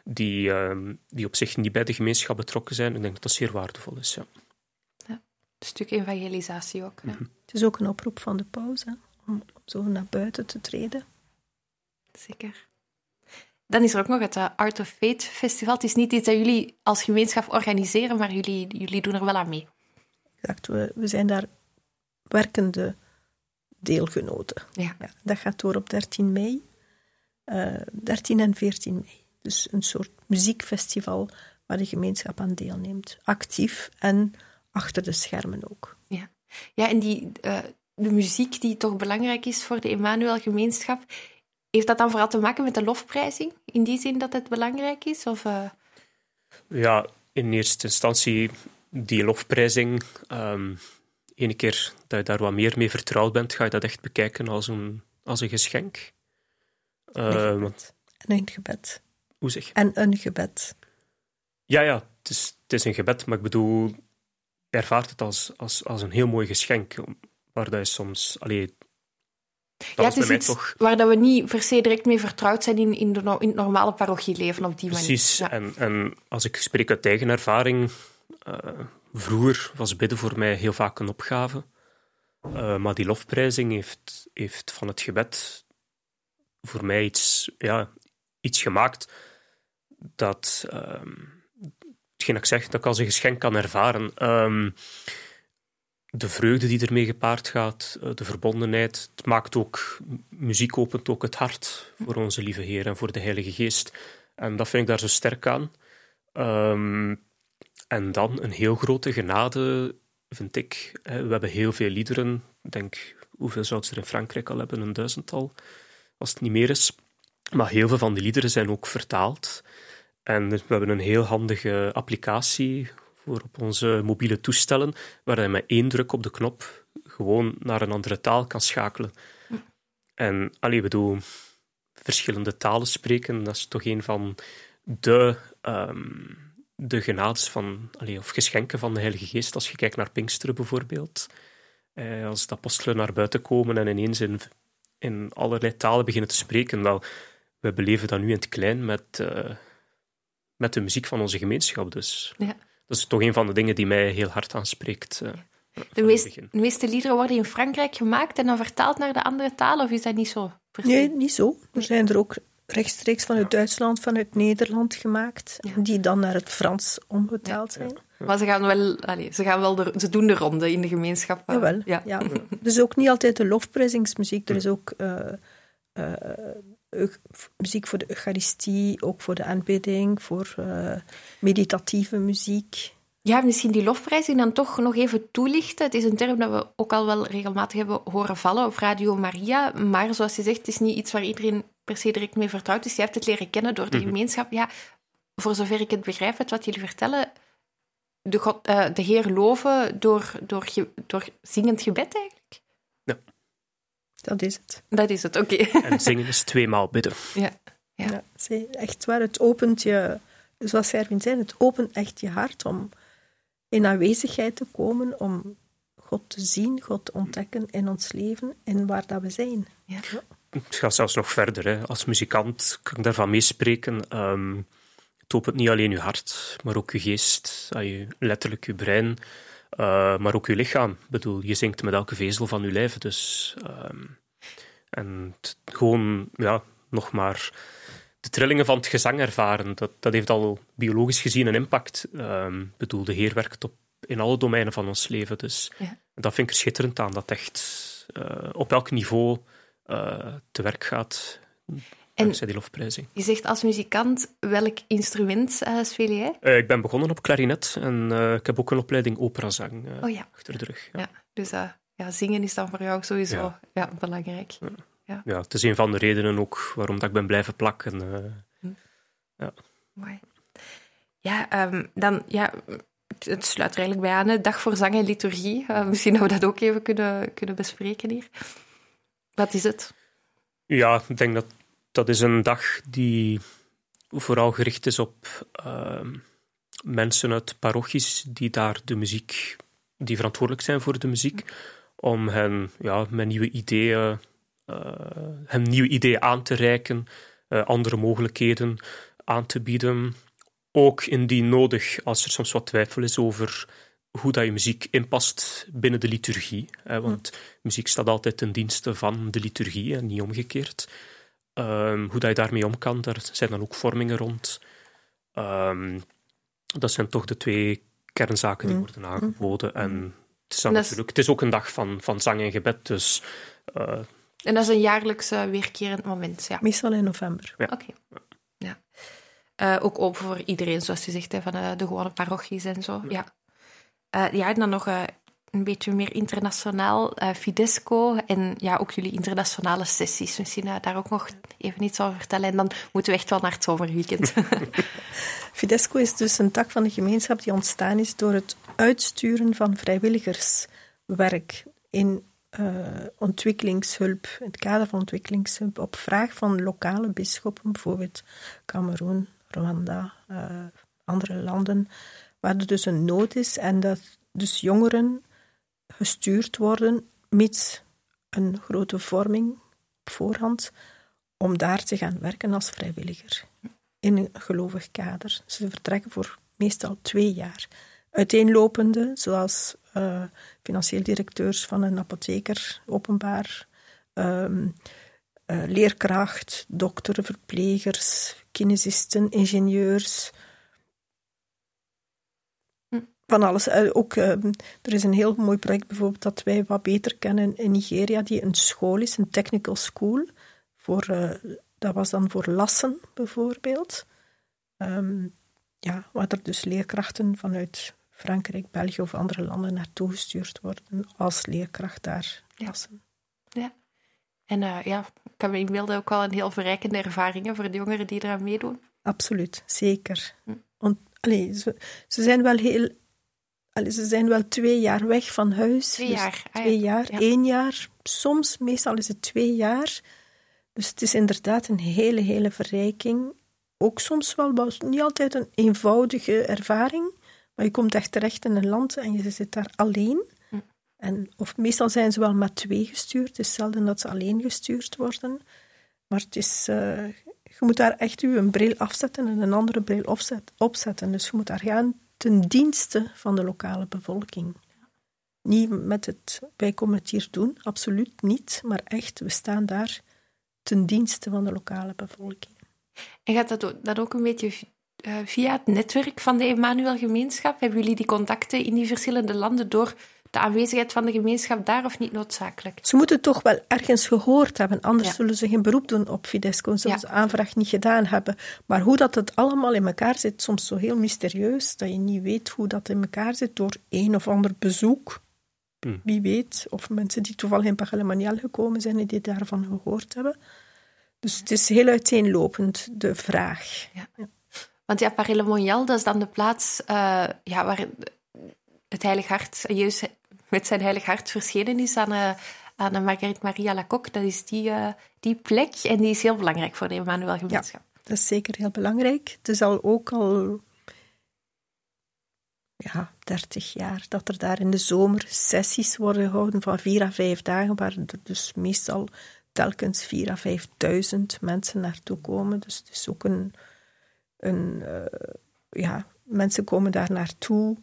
die op zich niet bij de gemeenschap betrokken zijn. Ik denk dat dat zeer waardevol is, ja. Ja, een stuk evangelisatie ook. Ja. Het is ook een oproep van de paus, hè, om zo naar buiten te treden. Zeker. Dan is er ook nog het Art of Faith Festival. Het is niet iets dat jullie als gemeenschap organiseren, maar jullie doen er wel aan mee. Exact, we zijn daar werkende deelgenoten. Ja. Ja, dat gaat door op 13 mei. 13 en 14 mei. Dus een soort muziekfestival waar de gemeenschap aan deelneemt. Actief en achter de schermen ook. Ja, en de muziek die toch belangrijk is voor de Emmanuel-gemeenschap, heeft dat dan vooral te maken met de lofprijzing? In die zin dat het belangrijk is? Of, Ja, in eerste instantie die lofprijzing. Ene keer dat je daar wat meer mee vertrouwd bent, ga je dat echt bekijken als een geschenk. En een gebed. Hoe zeg je? En een gebed. Ja, het is een gebed, maar ik bedoel, je ervaart het als een heel mooi geschenk, waar dat je soms... het is iets toch... waar dat we niet per se direct mee vertrouwd zijn in het normale parochieleven op die manier. Precies, Ja. En als ik spreek uit eigen ervaring, vroeger was bidden voor mij heel vaak een opgave, maar die lofprijzing heeft van het gebed voor mij iets gemaakt dat... hetgeen ik zeg, dat ik als een geschenk kan ervaren. De vreugde die ermee gepaard gaat, de verbondenheid. Het maakt ook, muziek opent ook het hart voor onze lieve Heer en voor de Heilige Geest. En dat vind ik daar zo sterk aan. En dan een heel grote genade, vind ik. We hebben heel veel liederen. Ik denk, hoeveel zouden ze er in Frankrijk al hebben? 1000-tal, als het niet meer is. Maar heel veel van die liederen zijn ook vertaald. En we hebben een heel handige applicatie voor op onze mobiele toestellen, waar je met 1 druk op de knop gewoon naar een andere taal kan schakelen. En, ik bedoel, verschillende talen spreken, dat is toch een van de genades of geschenken van de Heilige Geest. Als je kijkt naar Pinksteren bijvoorbeeld. Als de apostelen naar buiten komen en ineens in allerlei talen beginnen te spreken, wel, we beleven dat nu in het klein met de muziek van onze gemeenschap. Dus Ja. dat is toch een van de dingen die mij heel hard aanspreekt. De meeste liederen worden in Frankrijk gemaakt en dan vertaald naar de andere talen, of is dat niet zo? Nee, niet zo. Er zijn er ook rechtstreeks vanuit Duitsland, vanuit Nederland gemaakt, die dan naar het Frans omgetaald zijn. Maar ze doen de ronde in de gemeenschap. Jawel, Ja. ja. Dus ook niet altijd de lofprijzingsmuziek. Er is ook muziek voor de Eucharistie, ook voor de aanbidding, voor meditatieve muziek. Ja, misschien die lofprijzing dan toch nog even toelichten. Het is een term dat we ook al wel regelmatig hebben horen vallen op Radio Maria. Maar zoals je zegt, het is niet iets waar iedereen per se direct mee vertrouwd is. Je hebt het leren kennen door de gemeenschap. Ja, voor zover ik het begrijp, uit wat jullie vertellen, de Heer loven door zingend gebed eigenlijk? Ja. Dat is het. Dat is het, oké. En zingen is 2 maal bidden. Ja. Ja, echt waar. Het opent je, zoals Erwin zei, het opent echt je hart om in aanwezigheid te komen, om God te zien, God te ontdekken in ons leven en waar dat we zijn. Ja. Het gaat zelfs nog verder. Hè. Als muzikant kan ik daarvan meespreken. Het opent niet alleen je hart, maar ook je geest, letterlijk je brein, maar ook je lichaam. Ik bedoel, je zingt met elke vezel van je lijf. Dus, en gewoon, nog maar de trillingen van het gezang ervaren, dat heeft al biologisch gezien een impact. Ik bedoel, de Heer werkt in alle domeinen van ons leven. Dus dat vind ik er schitterend aan, dat echt op elk niveau te werk gaat. Dankzij die lofprijzing. Je zegt als muzikant, welk instrument speel jij? Ik ben begonnen op klarinet en ik heb ook een opleiding operazang achter de rug. Ja, dus zingen is dan voor jou sowieso belangrijk. Ja, het is een van de redenen ook waarom dat ik ben blijven plakken. Mooi. Het sluit er eigenlijk bij aan, hè. Dag voor zang en liturgie. Misschien dat we dat ook even kunnen bespreken hier. Wat is het? Ja, ik denk dat is een dag die vooral gericht is op mensen uit parochies die daar die verantwoordelijk zijn voor de muziek, om hen met nieuwe ideeën aan te reiken, andere mogelijkheden aan te bieden. Ook indien nodig, als er soms wat twijfel is over hoe dat je muziek inpast binnen de liturgie. Want muziek staat altijd ten dienste van de liturgie en niet omgekeerd. Hoe dat je daarmee om kan, daar zijn dan ook vormingen rond. Dat zijn toch de 2 kernzaken die worden aangeboden. En het is ook een dag van zang en gebed. Dus, en dat is een jaarlijks weerkerend moment. Ja. Meestal in november. Ja. Oké. Ja. Ook open voor iedereen, zoals je zegt, van de gewone parochies en zo. Ja. En dan nog een beetje meer internationaal, Fidesco en ook jullie internationale sessies. Misschien daar ook nog even iets over vertellen. En dan moeten we echt wel naar het zomerweekend. Fidesco is dus een tak van de gemeenschap die ontstaan is door het uitsturen van vrijwilligerswerk in ontwikkelingshulp, in het kader van ontwikkelingshulp, op vraag van lokale bisschoppen, bijvoorbeeld Kameroen, Rwanda, andere landen, waar er dus een nood is en dat dus jongeren gestuurd worden, mits een grote vorming op voorhand, om daar te gaan werken als vrijwilliger in een gelovig kader. Ze vertrekken voor meestal 2 jaar. Uiteenlopende, zoals financieel directeurs van een apotheker, openbaar, leerkracht, dokteren, verplegers, kinesisten, ingenieurs, van alles. Er is een heel mooi project bijvoorbeeld dat wij wat beter kennen in Nigeria, die een school is, een technical school. Dat was dan voor lassen bijvoorbeeld. Waar er dus leerkrachten vanuit Frankrijk, België of andere landen naartoe gestuurd worden als leerkracht daar lassen. Ja. En ik kan me inbeelden ook wel een heel verrijkende ervaring voor de jongeren die eraan meedoen. Absoluut, zeker. Want, ze zijn wel 2 jaar weg van huis. 2 jaar. 2 jaar, 1 jaar. Soms, meestal is het 2 jaar. Dus het is inderdaad een hele verrijking. Ook soms wel niet altijd een eenvoudige ervaring. Maar je komt echt terecht in een land en je zit daar alleen. Of meestal zijn ze wel met 2 gestuurd. Het is zelden dat ze alleen gestuurd worden. Maar het is... je moet daar echt een bril afzetten en een andere bril opzetten. Dus je moet daar gaan ten dienste van de lokale bevolking. Niet met wij komen het hier doen, absoluut niet. Maar echt, we staan daar ten dienste van de lokale bevolking. En gaat dat ook een beetje via het netwerk van de Emmanuel-gemeenschap? Hebben jullie die contacten in die verschillende landen door de aanwezigheid van de gemeenschap daar of niet noodzakelijk? Ze moeten toch wel ergens gehoord hebben, anders zullen ze geen beroep doen op Fidesco, zullen ze aanvraag niet gedaan hebben. Maar hoe dat het allemaal in elkaar zit, soms zo heel mysterieus, dat je niet weet hoe dat in elkaar zit door een of ander bezoek. Wie weet, of mensen die toevallig in Pagelemanial gekomen zijn en die daarvan gehoord hebben. Dus het is heel uiteenlopend, de vraag. Ja. Want Pagelemanial, dat is dan de plaats waar het Heilig Hart, Jezus met zijn Heilig Hart verschenen is aan Marguerite Marie Alacoque. Dat is die plek en die is heel belangrijk voor de Emmanuel-gemeenschap. Ja, dat is zeker heel belangrijk. Het is ook al 30 jaar dat er daar in de zomer sessies worden gehouden van 4 à 5 dagen, waar er dus meestal telkens 4.000 à 5.000 mensen naartoe komen. Dus het is ook mensen komen daar naartoe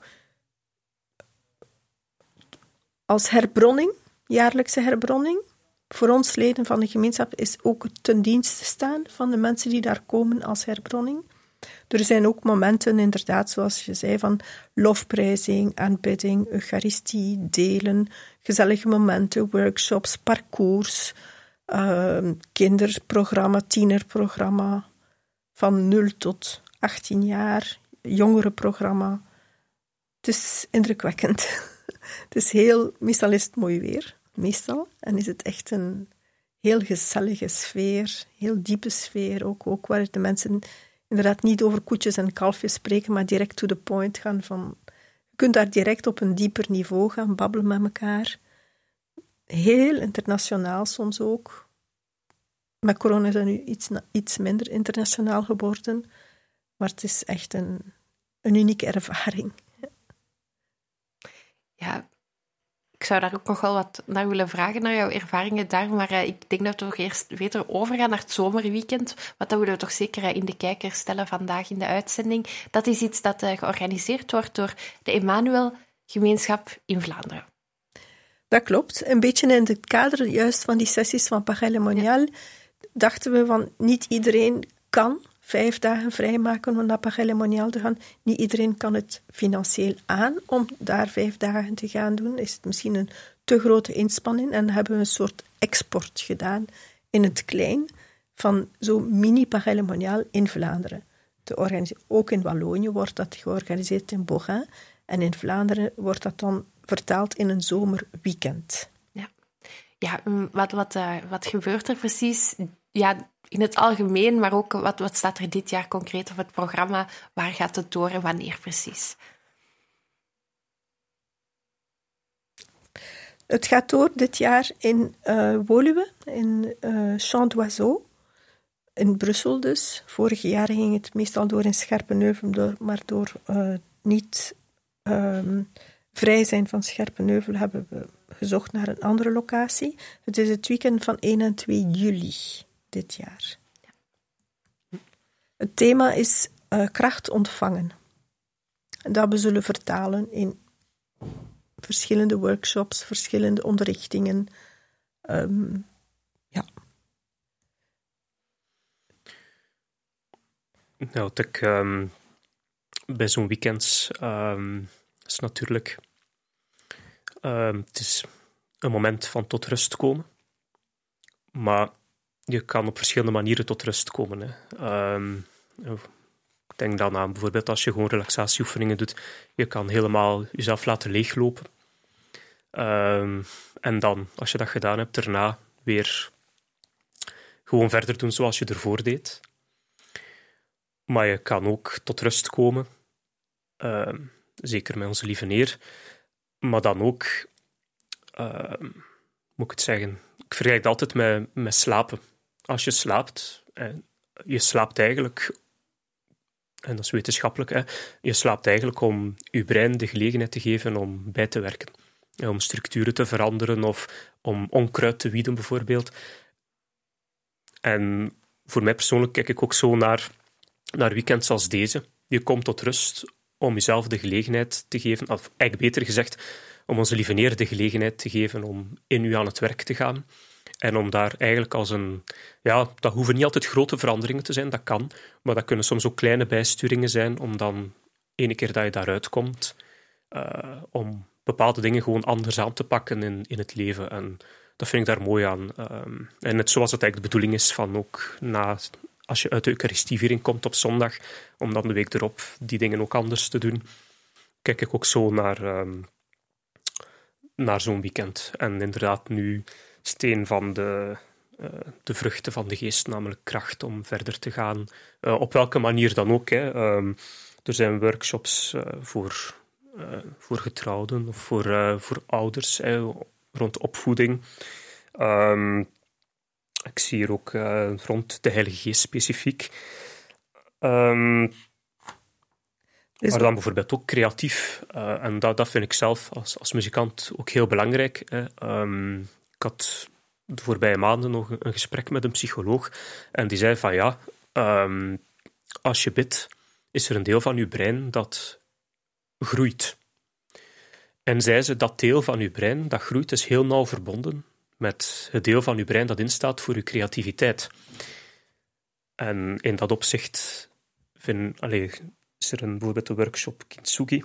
als herbronning, jaarlijkse herbronning. Voor ons leden van de gemeenschap is ook het ten dienste staan van de mensen die daar komen als herbronning. Er zijn ook momenten, inderdaad, zoals je zei, van lofprijzing, aanbidding, eucharistie, delen, gezellige momenten, workshops, parcours, kinderprogramma, tienerprogramma, van 0 tot 18 jaar, jongerenprogramma. Het is indrukwekkend. Meestal is het mooi weer. Meestal. En is het echt een heel gezellige sfeer. Heel diepe sfeer. Ook waar de mensen inderdaad niet over koetjes en kalfjes spreken, maar direct to the point gaan van... Je kunt daar direct op een dieper niveau gaan babbelen met elkaar. Heel internationaal soms ook. Met corona is dat nu iets minder internationaal geworden. Maar het is echt een unieke ervaring. Ja, ik zou daar ook nog wel wat naar willen vragen, naar jouw ervaringen daar. Maar ik denk dat we toch eerst beter overgaan naar het zomerweekend. Want dat willen we toch zeker in de kijker stellen vandaag in de uitzending. Dat is iets dat georganiseerd wordt door de Emmanuel-gemeenschap in Vlaanderen. Dat klopt. Een beetje in het kader juist van die sessies van Pagelle Monial dachten we van niet iedereen kan 5 dagen vrijmaken om naar Pagelle Monial te gaan. Niet iedereen kan het financieel aan om daar 5 dagen te gaan doen. Is het misschien een te grote inspanning en hebben we een soort export gedaan in het klein van zo'n mini Pagelle Monial in Vlaanderen. Ook in Wallonië wordt dat georganiseerd in Bourgain en in Vlaanderen wordt dat dan vertaald in een zomerweekend. Ja, wat gebeurt er precies? Ja, in het algemeen, maar ook wat staat er dit jaar concreet op het programma? Waar gaat het door en wanneer precies? Het gaat door dit jaar in Woluwe, in Champ d'Oiseau, in Brussel dus. Vorig jaar ging het meestal door in Scherpenheuvel, maar door niet vrij zijn van Scherpenheuvel hebben we gezocht naar een andere locatie. Het is het weekend van 1 en 2 juli dit jaar. Ja. Het thema is kracht ontvangen. En dat we zullen vertalen in verschillende workshops, verschillende onderrichtingen. Ja. Nou, wat ik bij zo'n weekend is natuurlijk... het is een moment van tot rust komen. Maar je kan op verschillende manieren tot rust komen. Hè. Ik denk dan aan bijvoorbeeld als je gewoon relaxatieoefeningen doet. Je kan helemaal jezelf laten leeglopen. En dan, als je dat gedaan hebt, daarna weer gewoon verder doen zoals je ervoor deed. Maar je kan ook tot rust komen. Zeker met onze lieve Heer. Maar dan ook, moet ik het zeggen, ik vergelijk het altijd met slapen. Als je slaapt, je slaapt eigenlijk, en dat is wetenschappelijk, je slaapt eigenlijk om je brein de gelegenheid te geven om bij te werken. Om structuren te veranderen of om onkruid te wieden bijvoorbeeld. En voor mij persoonlijk kijk ik ook zo naar weekends als deze. Je komt tot rust om jezelf de gelegenheid te geven, of eigenlijk beter gezegd, om onze lieve Heer de gelegenheid te geven om in u aan het werk te gaan. En om daar eigenlijk als een... Ja, dat hoeven niet altijd grote veranderingen te zijn, dat kan. Maar dat kunnen soms ook kleine bijsturingen zijn, om dan, ene keer dat je daaruit komt, om bepaalde dingen gewoon anders aan te pakken in het leven. En dat vind ik daar mooi aan. En net zoals het eigenlijk de bedoeling is van ook als je uit de Eucharistieviering komt op zondag, om dan de week erop die dingen ook anders te doen, kijk ik ook zo naar zo'n weekend. En inderdaad, nu is het een van de vruchten van de geest, namelijk kracht om verder te gaan. Op welke manier dan ook. Hè. Er zijn workshops voor getrouwden of voor ouders, rond opvoeding. Ik zie hier ook rond de Heilige Geest specifiek. Maar dan bijvoorbeeld ook creatief. En dat vind ik zelf als muzikant ook heel belangrijk. Ik had de voorbije maanden nog een gesprek met een psycholoog. En die zei van ja, als je bidt, is er een deel van je brein dat groeit. En zei ze, dat deel van je brein dat groeit is heel nauw verbonden met het deel van je brein dat instaat voor je creativiteit. En in dat opzicht is er bijvoorbeeld een workshop Kintsugi.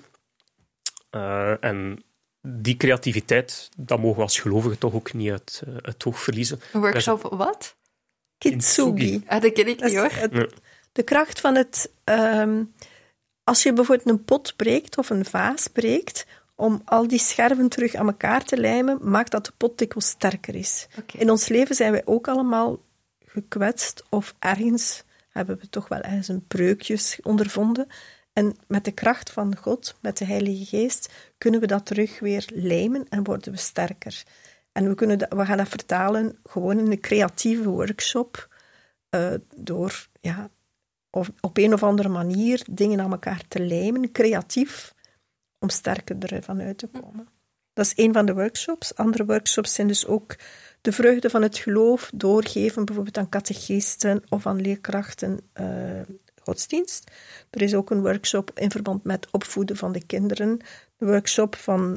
En die creativiteit, dat mogen we als gelovigen toch ook niet uit het oog verliezen. Een workshop wat? Kintsugi. Dat ken ik niet hoor. De kracht van het... als je bijvoorbeeld een pot breekt of een vaas breekt, om al die scherven terug aan elkaar te lijmen, maakt dat de pot dikwijls sterker is. Oké. In ons leven zijn wij ook allemaal gekwetst of ergens hebben we toch wel eens een breukjes ondervonden. En met de kracht van God, met de Heilige Geest, kunnen we dat terug weer lijmen en worden we sterker. En we gaan dat vertalen gewoon in een creatieve workshop, door op een of andere manier dingen aan elkaar te lijmen, creatief, om sterker ervan uit te komen. Dat is een van de workshops. Andere workshops zijn dus ook de vreugde van het geloof doorgeven, bijvoorbeeld aan catechisten of aan leerkrachten godsdienst. Er is ook een workshop in verband met opvoeden van de kinderen. De workshop van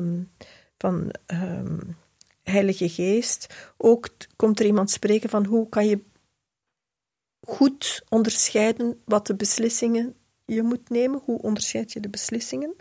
Heilige Geest. Ook komt er iemand spreken van hoe kan je goed onderscheiden wat de beslissingen je moet nemen. Hoe onderscheid je de beslissingen?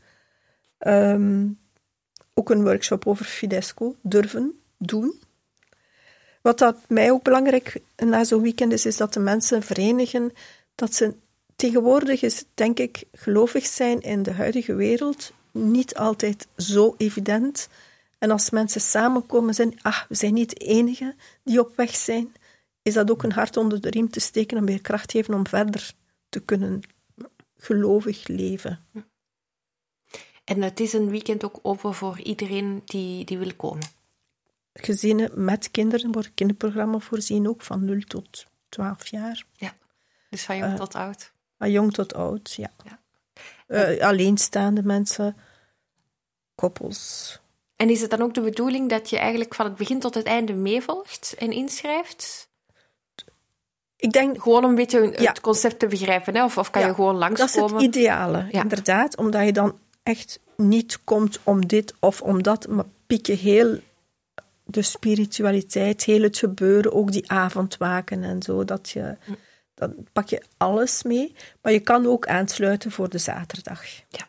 Ook een workshop over Fidesco, durven doen. Wat dat mij ook belangrijk na zo'n weekend is dat de mensen verenigen, dat ze tegenwoordig is, denk ik, gelovig zijn in de huidige wereld niet altijd zo evident. En als mensen samenkomen zijn, we zijn niet de enige die op weg zijn, is dat ook een hart onder de riem te steken en meer kracht geven om verder te kunnen gelovig leven. En het is een weekend ook open voor iedereen die wil komen. Gezinnen met kinderen wordt kinderprogramma voorzien, ook van 0 tot 12 jaar. Ja, dus van jong tot oud. Van jong tot oud, ja. Alleenstaande mensen, koppels. En is het dan ook de bedoeling dat je eigenlijk van het begin tot het einde meevolgt en inschrijft? Ik denk, gewoon een beetje het concept te begrijpen, hè? Of kan je gewoon langskomen? Dat is het ideale, inderdaad. Omdat je dan echt niet komt om dit of om dat, maar piek je heel de spiritualiteit, heel het gebeuren, ook die avondwaken en zo, dan pak je alles mee. Maar je kan ook aansluiten voor de zaterdag. Ja.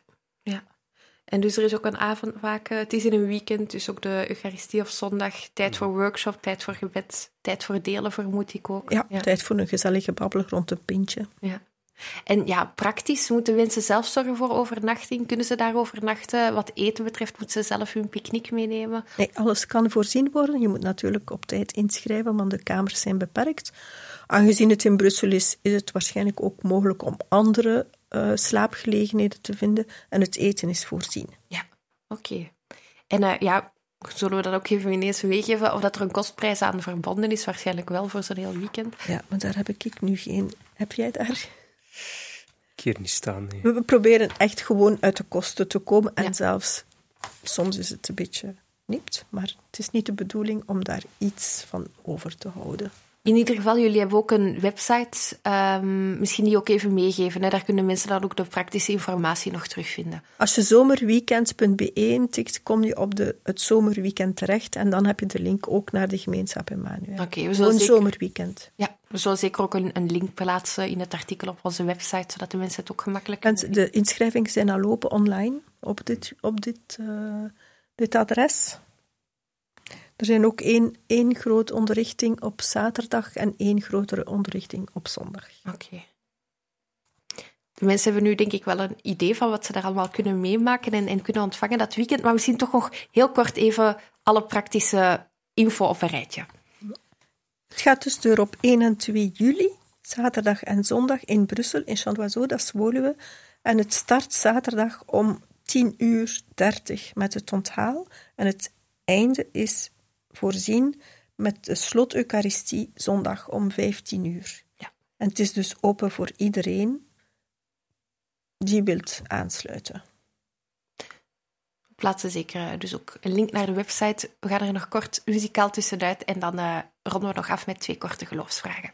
En dus er is ook een avondwaken. Het is in een weekend, dus ook de Eucharistie of zondag. Tijd voor workshop, tijd voor gebed, tijd voor delen, vermoed ik ook. Ja, tijd voor een gezellige babbel rond een pintje. Ja. En praktisch moeten mensen zelf zorgen voor overnachting. Kunnen ze daar overnachten? Wat eten betreft, moeten ze zelf hun picknick meenemen? Nee, alles kan voorzien worden. Je moet natuurlijk op tijd inschrijven, want de kamers zijn beperkt. Aangezien het in Brussel is het waarschijnlijk ook mogelijk om andere slaapgelegenheden te vinden. En het eten is voorzien. Ja, oké. En zullen we dat ook even ineens meegeven? Of dat er een kostprijs aan verbonden is? Waarschijnlijk wel voor zo'n heel weekend. Ja, maar daar heb ik nu geen... Heb jij daar? Hier niet staan, nee. We proberen echt gewoon uit de kosten te komen. En zelfs, soms is het een beetje nipt, maar het is niet de bedoeling om daar iets van over te houden. In ieder geval, jullie hebben ook een website, misschien die ook even meegeven. Hè? Daar kunnen mensen dan ook de praktische informatie nog terugvinden. Als je zomerweekend.be intikt, kom je op het zomerweekend terecht en dan heb je de link ook naar de gemeenschap Emmanuel. Oké, zomerweekend. Ja, we zullen zeker ook een link plaatsen in het artikel op onze website, zodat de mensen het ook gemakkelijk kunnen. De inschrijvingen zijn al open online op dit adres. Er zijn ook één grote onderrichting op zaterdag en 1 grotere onderrichting op zondag. Oké. De mensen hebben nu denk ik wel een idee van wat ze daar allemaal kunnen meemaken en kunnen ontvangen dat weekend. Maar misschien toch nog heel kort even alle praktische info op een rijtje. Het gaat dus door op 1 en 2 juli, zaterdag en zondag in Brussel, in Chandoiseau, dat is Woluwe. En het start zaterdag om 10:30 met het onthaal. En het einde is voorzien met de slot-Eucharistie zondag om 15:00. Ja. En het is dus open voor iedereen die wilt aansluiten. We plaatsen zeker dus ook een link naar de website. We gaan er nog kort muzikaal tussenuit en dan ronden we nog af met 2 korte geloofsvragen.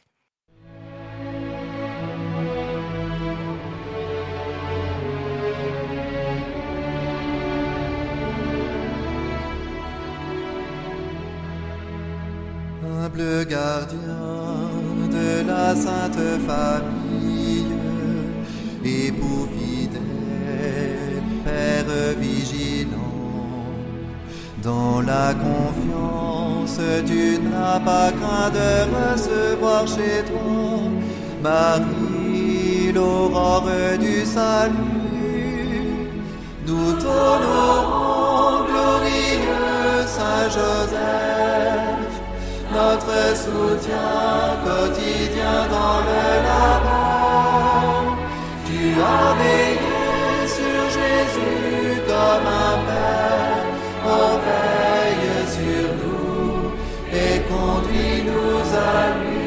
Humble gardien de la Sainte Famille, époux fidèle, Père vigilant, dans la confiance tu n'as pas craint de recevoir chez toi Marie, l'aurore du salut, nous t'honorons, glorieux Saint Joseph, notre soutien quotidien dans le labeur. Tu as veillé sur Jésus comme un père, oh veille sur nous et conduis-nous à lui.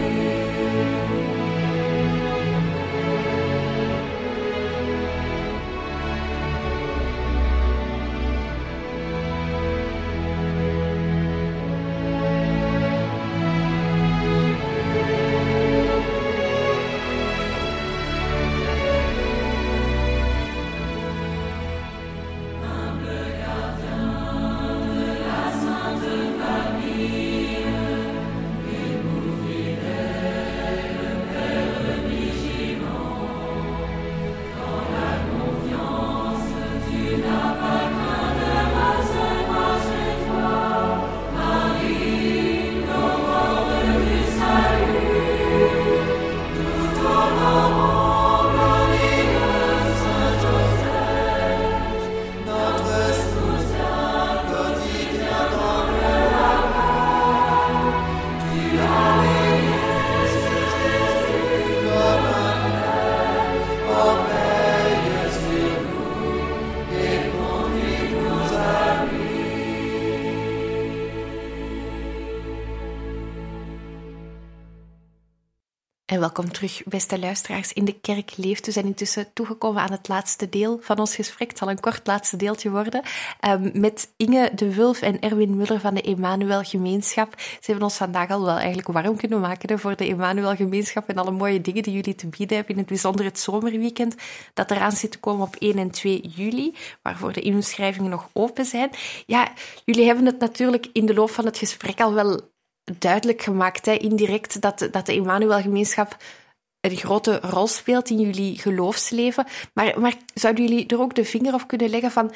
En welkom terug, beste luisteraars. In de Kerk Leeft. We zijn intussen toegekomen aan het laatste deel van ons gesprek. Het zal een kort laatste deeltje worden. Met Inge de Wulf en Erwin Muller van de Emmanuel Gemeenschap. Ze hebben ons vandaag al wel eigenlijk warm kunnen maken voor de Emmanuel Gemeenschap en alle mooie dingen die jullie te bieden hebben. In het bijzonder het zomerweekend dat eraan zit te komen op 1 en 2 juli, waarvoor de inschrijvingen nog open zijn. Ja, jullie hebben het natuurlijk in de loop van het gesprek al wel duidelijk gemaakt, indirect, dat de Emmanuel-gemeenschap een grote rol speelt in jullie geloofsleven. Maar zouden jullie er ook de vinger op kunnen leggen van,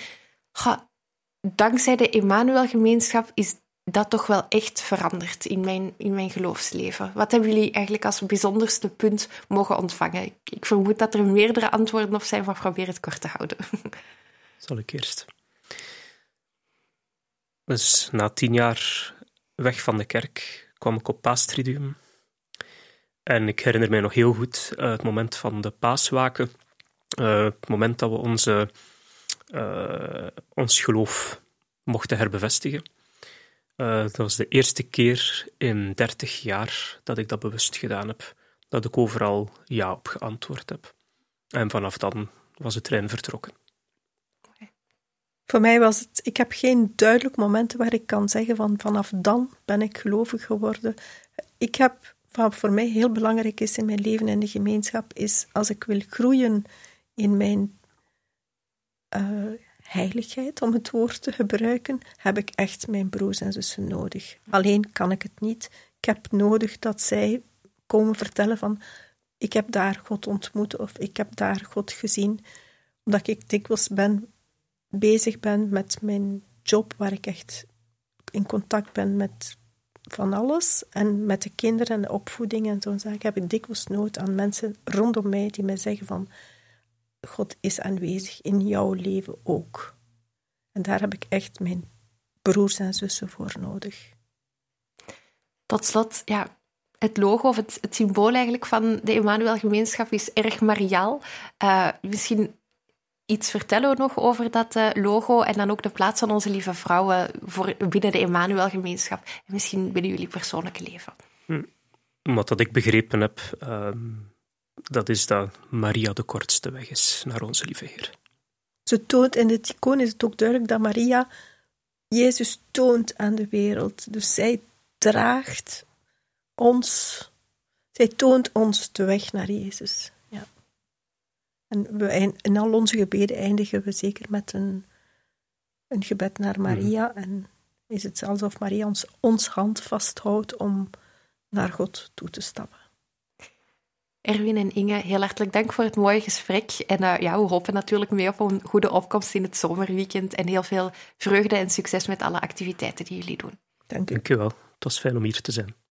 dankzij de Emmanuel-gemeenschap is dat toch wel echt veranderd in mijn geloofsleven? Wat hebben jullie eigenlijk als bijzonderste punt mogen ontvangen? Ik vermoed dat er meerdere antwoorden op zijn, maar probeer het kort te houden. Zal ik eerst. Dus na 10 jaar weg van de kerk kwam ik op Paastridium. En ik herinner mij nog heel goed het moment van de paaswaken. Het moment dat we ons geloof mochten herbevestigen. Dat was de eerste keer in 30 jaar dat ik dat bewust gedaan heb. Dat ik overal ja op geantwoord heb. En vanaf dan was de trein vertrokken. Voor mij was het... Ik heb geen duidelijk moment waar ik kan zeggen van vanaf dan ben ik gelovig geworden. Wat voor mij heel belangrijk is in mijn leven en de gemeenschap, is als ik wil groeien in mijn heiligheid, om het woord te gebruiken, heb ik echt mijn broers en zussen nodig. Alleen kan ik het niet. Ik heb nodig dat zij komen vertellen van ik heb daar God ontmoet of ik heb daar God gezien. Omdat ik dikwijls bezig ben met mijn job, waar ik echt in contact ben met van alles. En met de kinderen en de opvoeding en zo'n zaken heb ik dikwijls nood aan mensen rondom mij die mij zeggen van God is aanwezig in jouw leven ook. En daar heb ik echt mijn broers en zussen voor nodig. Tot slot, ja, het logo of het symbool eigenlijk van de Emmanuel-gemeenschap is erg mariaal. Misschien iets vertellen nog over dat logo en dan ook de plaats van onze lieve vrouwen binnen de Emmanuel-gemeenschap en misschien binnen jullie persoonlijke leven. Wat ik begrepen heb, dat is dat Maria de kortste weg is naar onze lieve Heer. Ze toont, in het icoon is het ook duidelijk dat Maria Jezus toont aan de wereld. Dus zij draagt ons, zij toont ons de weg naar Jezus. Ja. En in al onze gebeden eindigen we zeker met een gebed naar Maria. En is het alsof Maria ons hand vasthoudt om naar God toe te stappen. Erwin en Inge, heel hartelijk dank voor het mooie gesprek. En we hopen natuurlijk mee op een goede opkomst in het zomerweekend en heel veel vreugde en succes met alle activiteiten die jullie doen. Dank u. Dank je wel. Het was fijn om hier te zijn.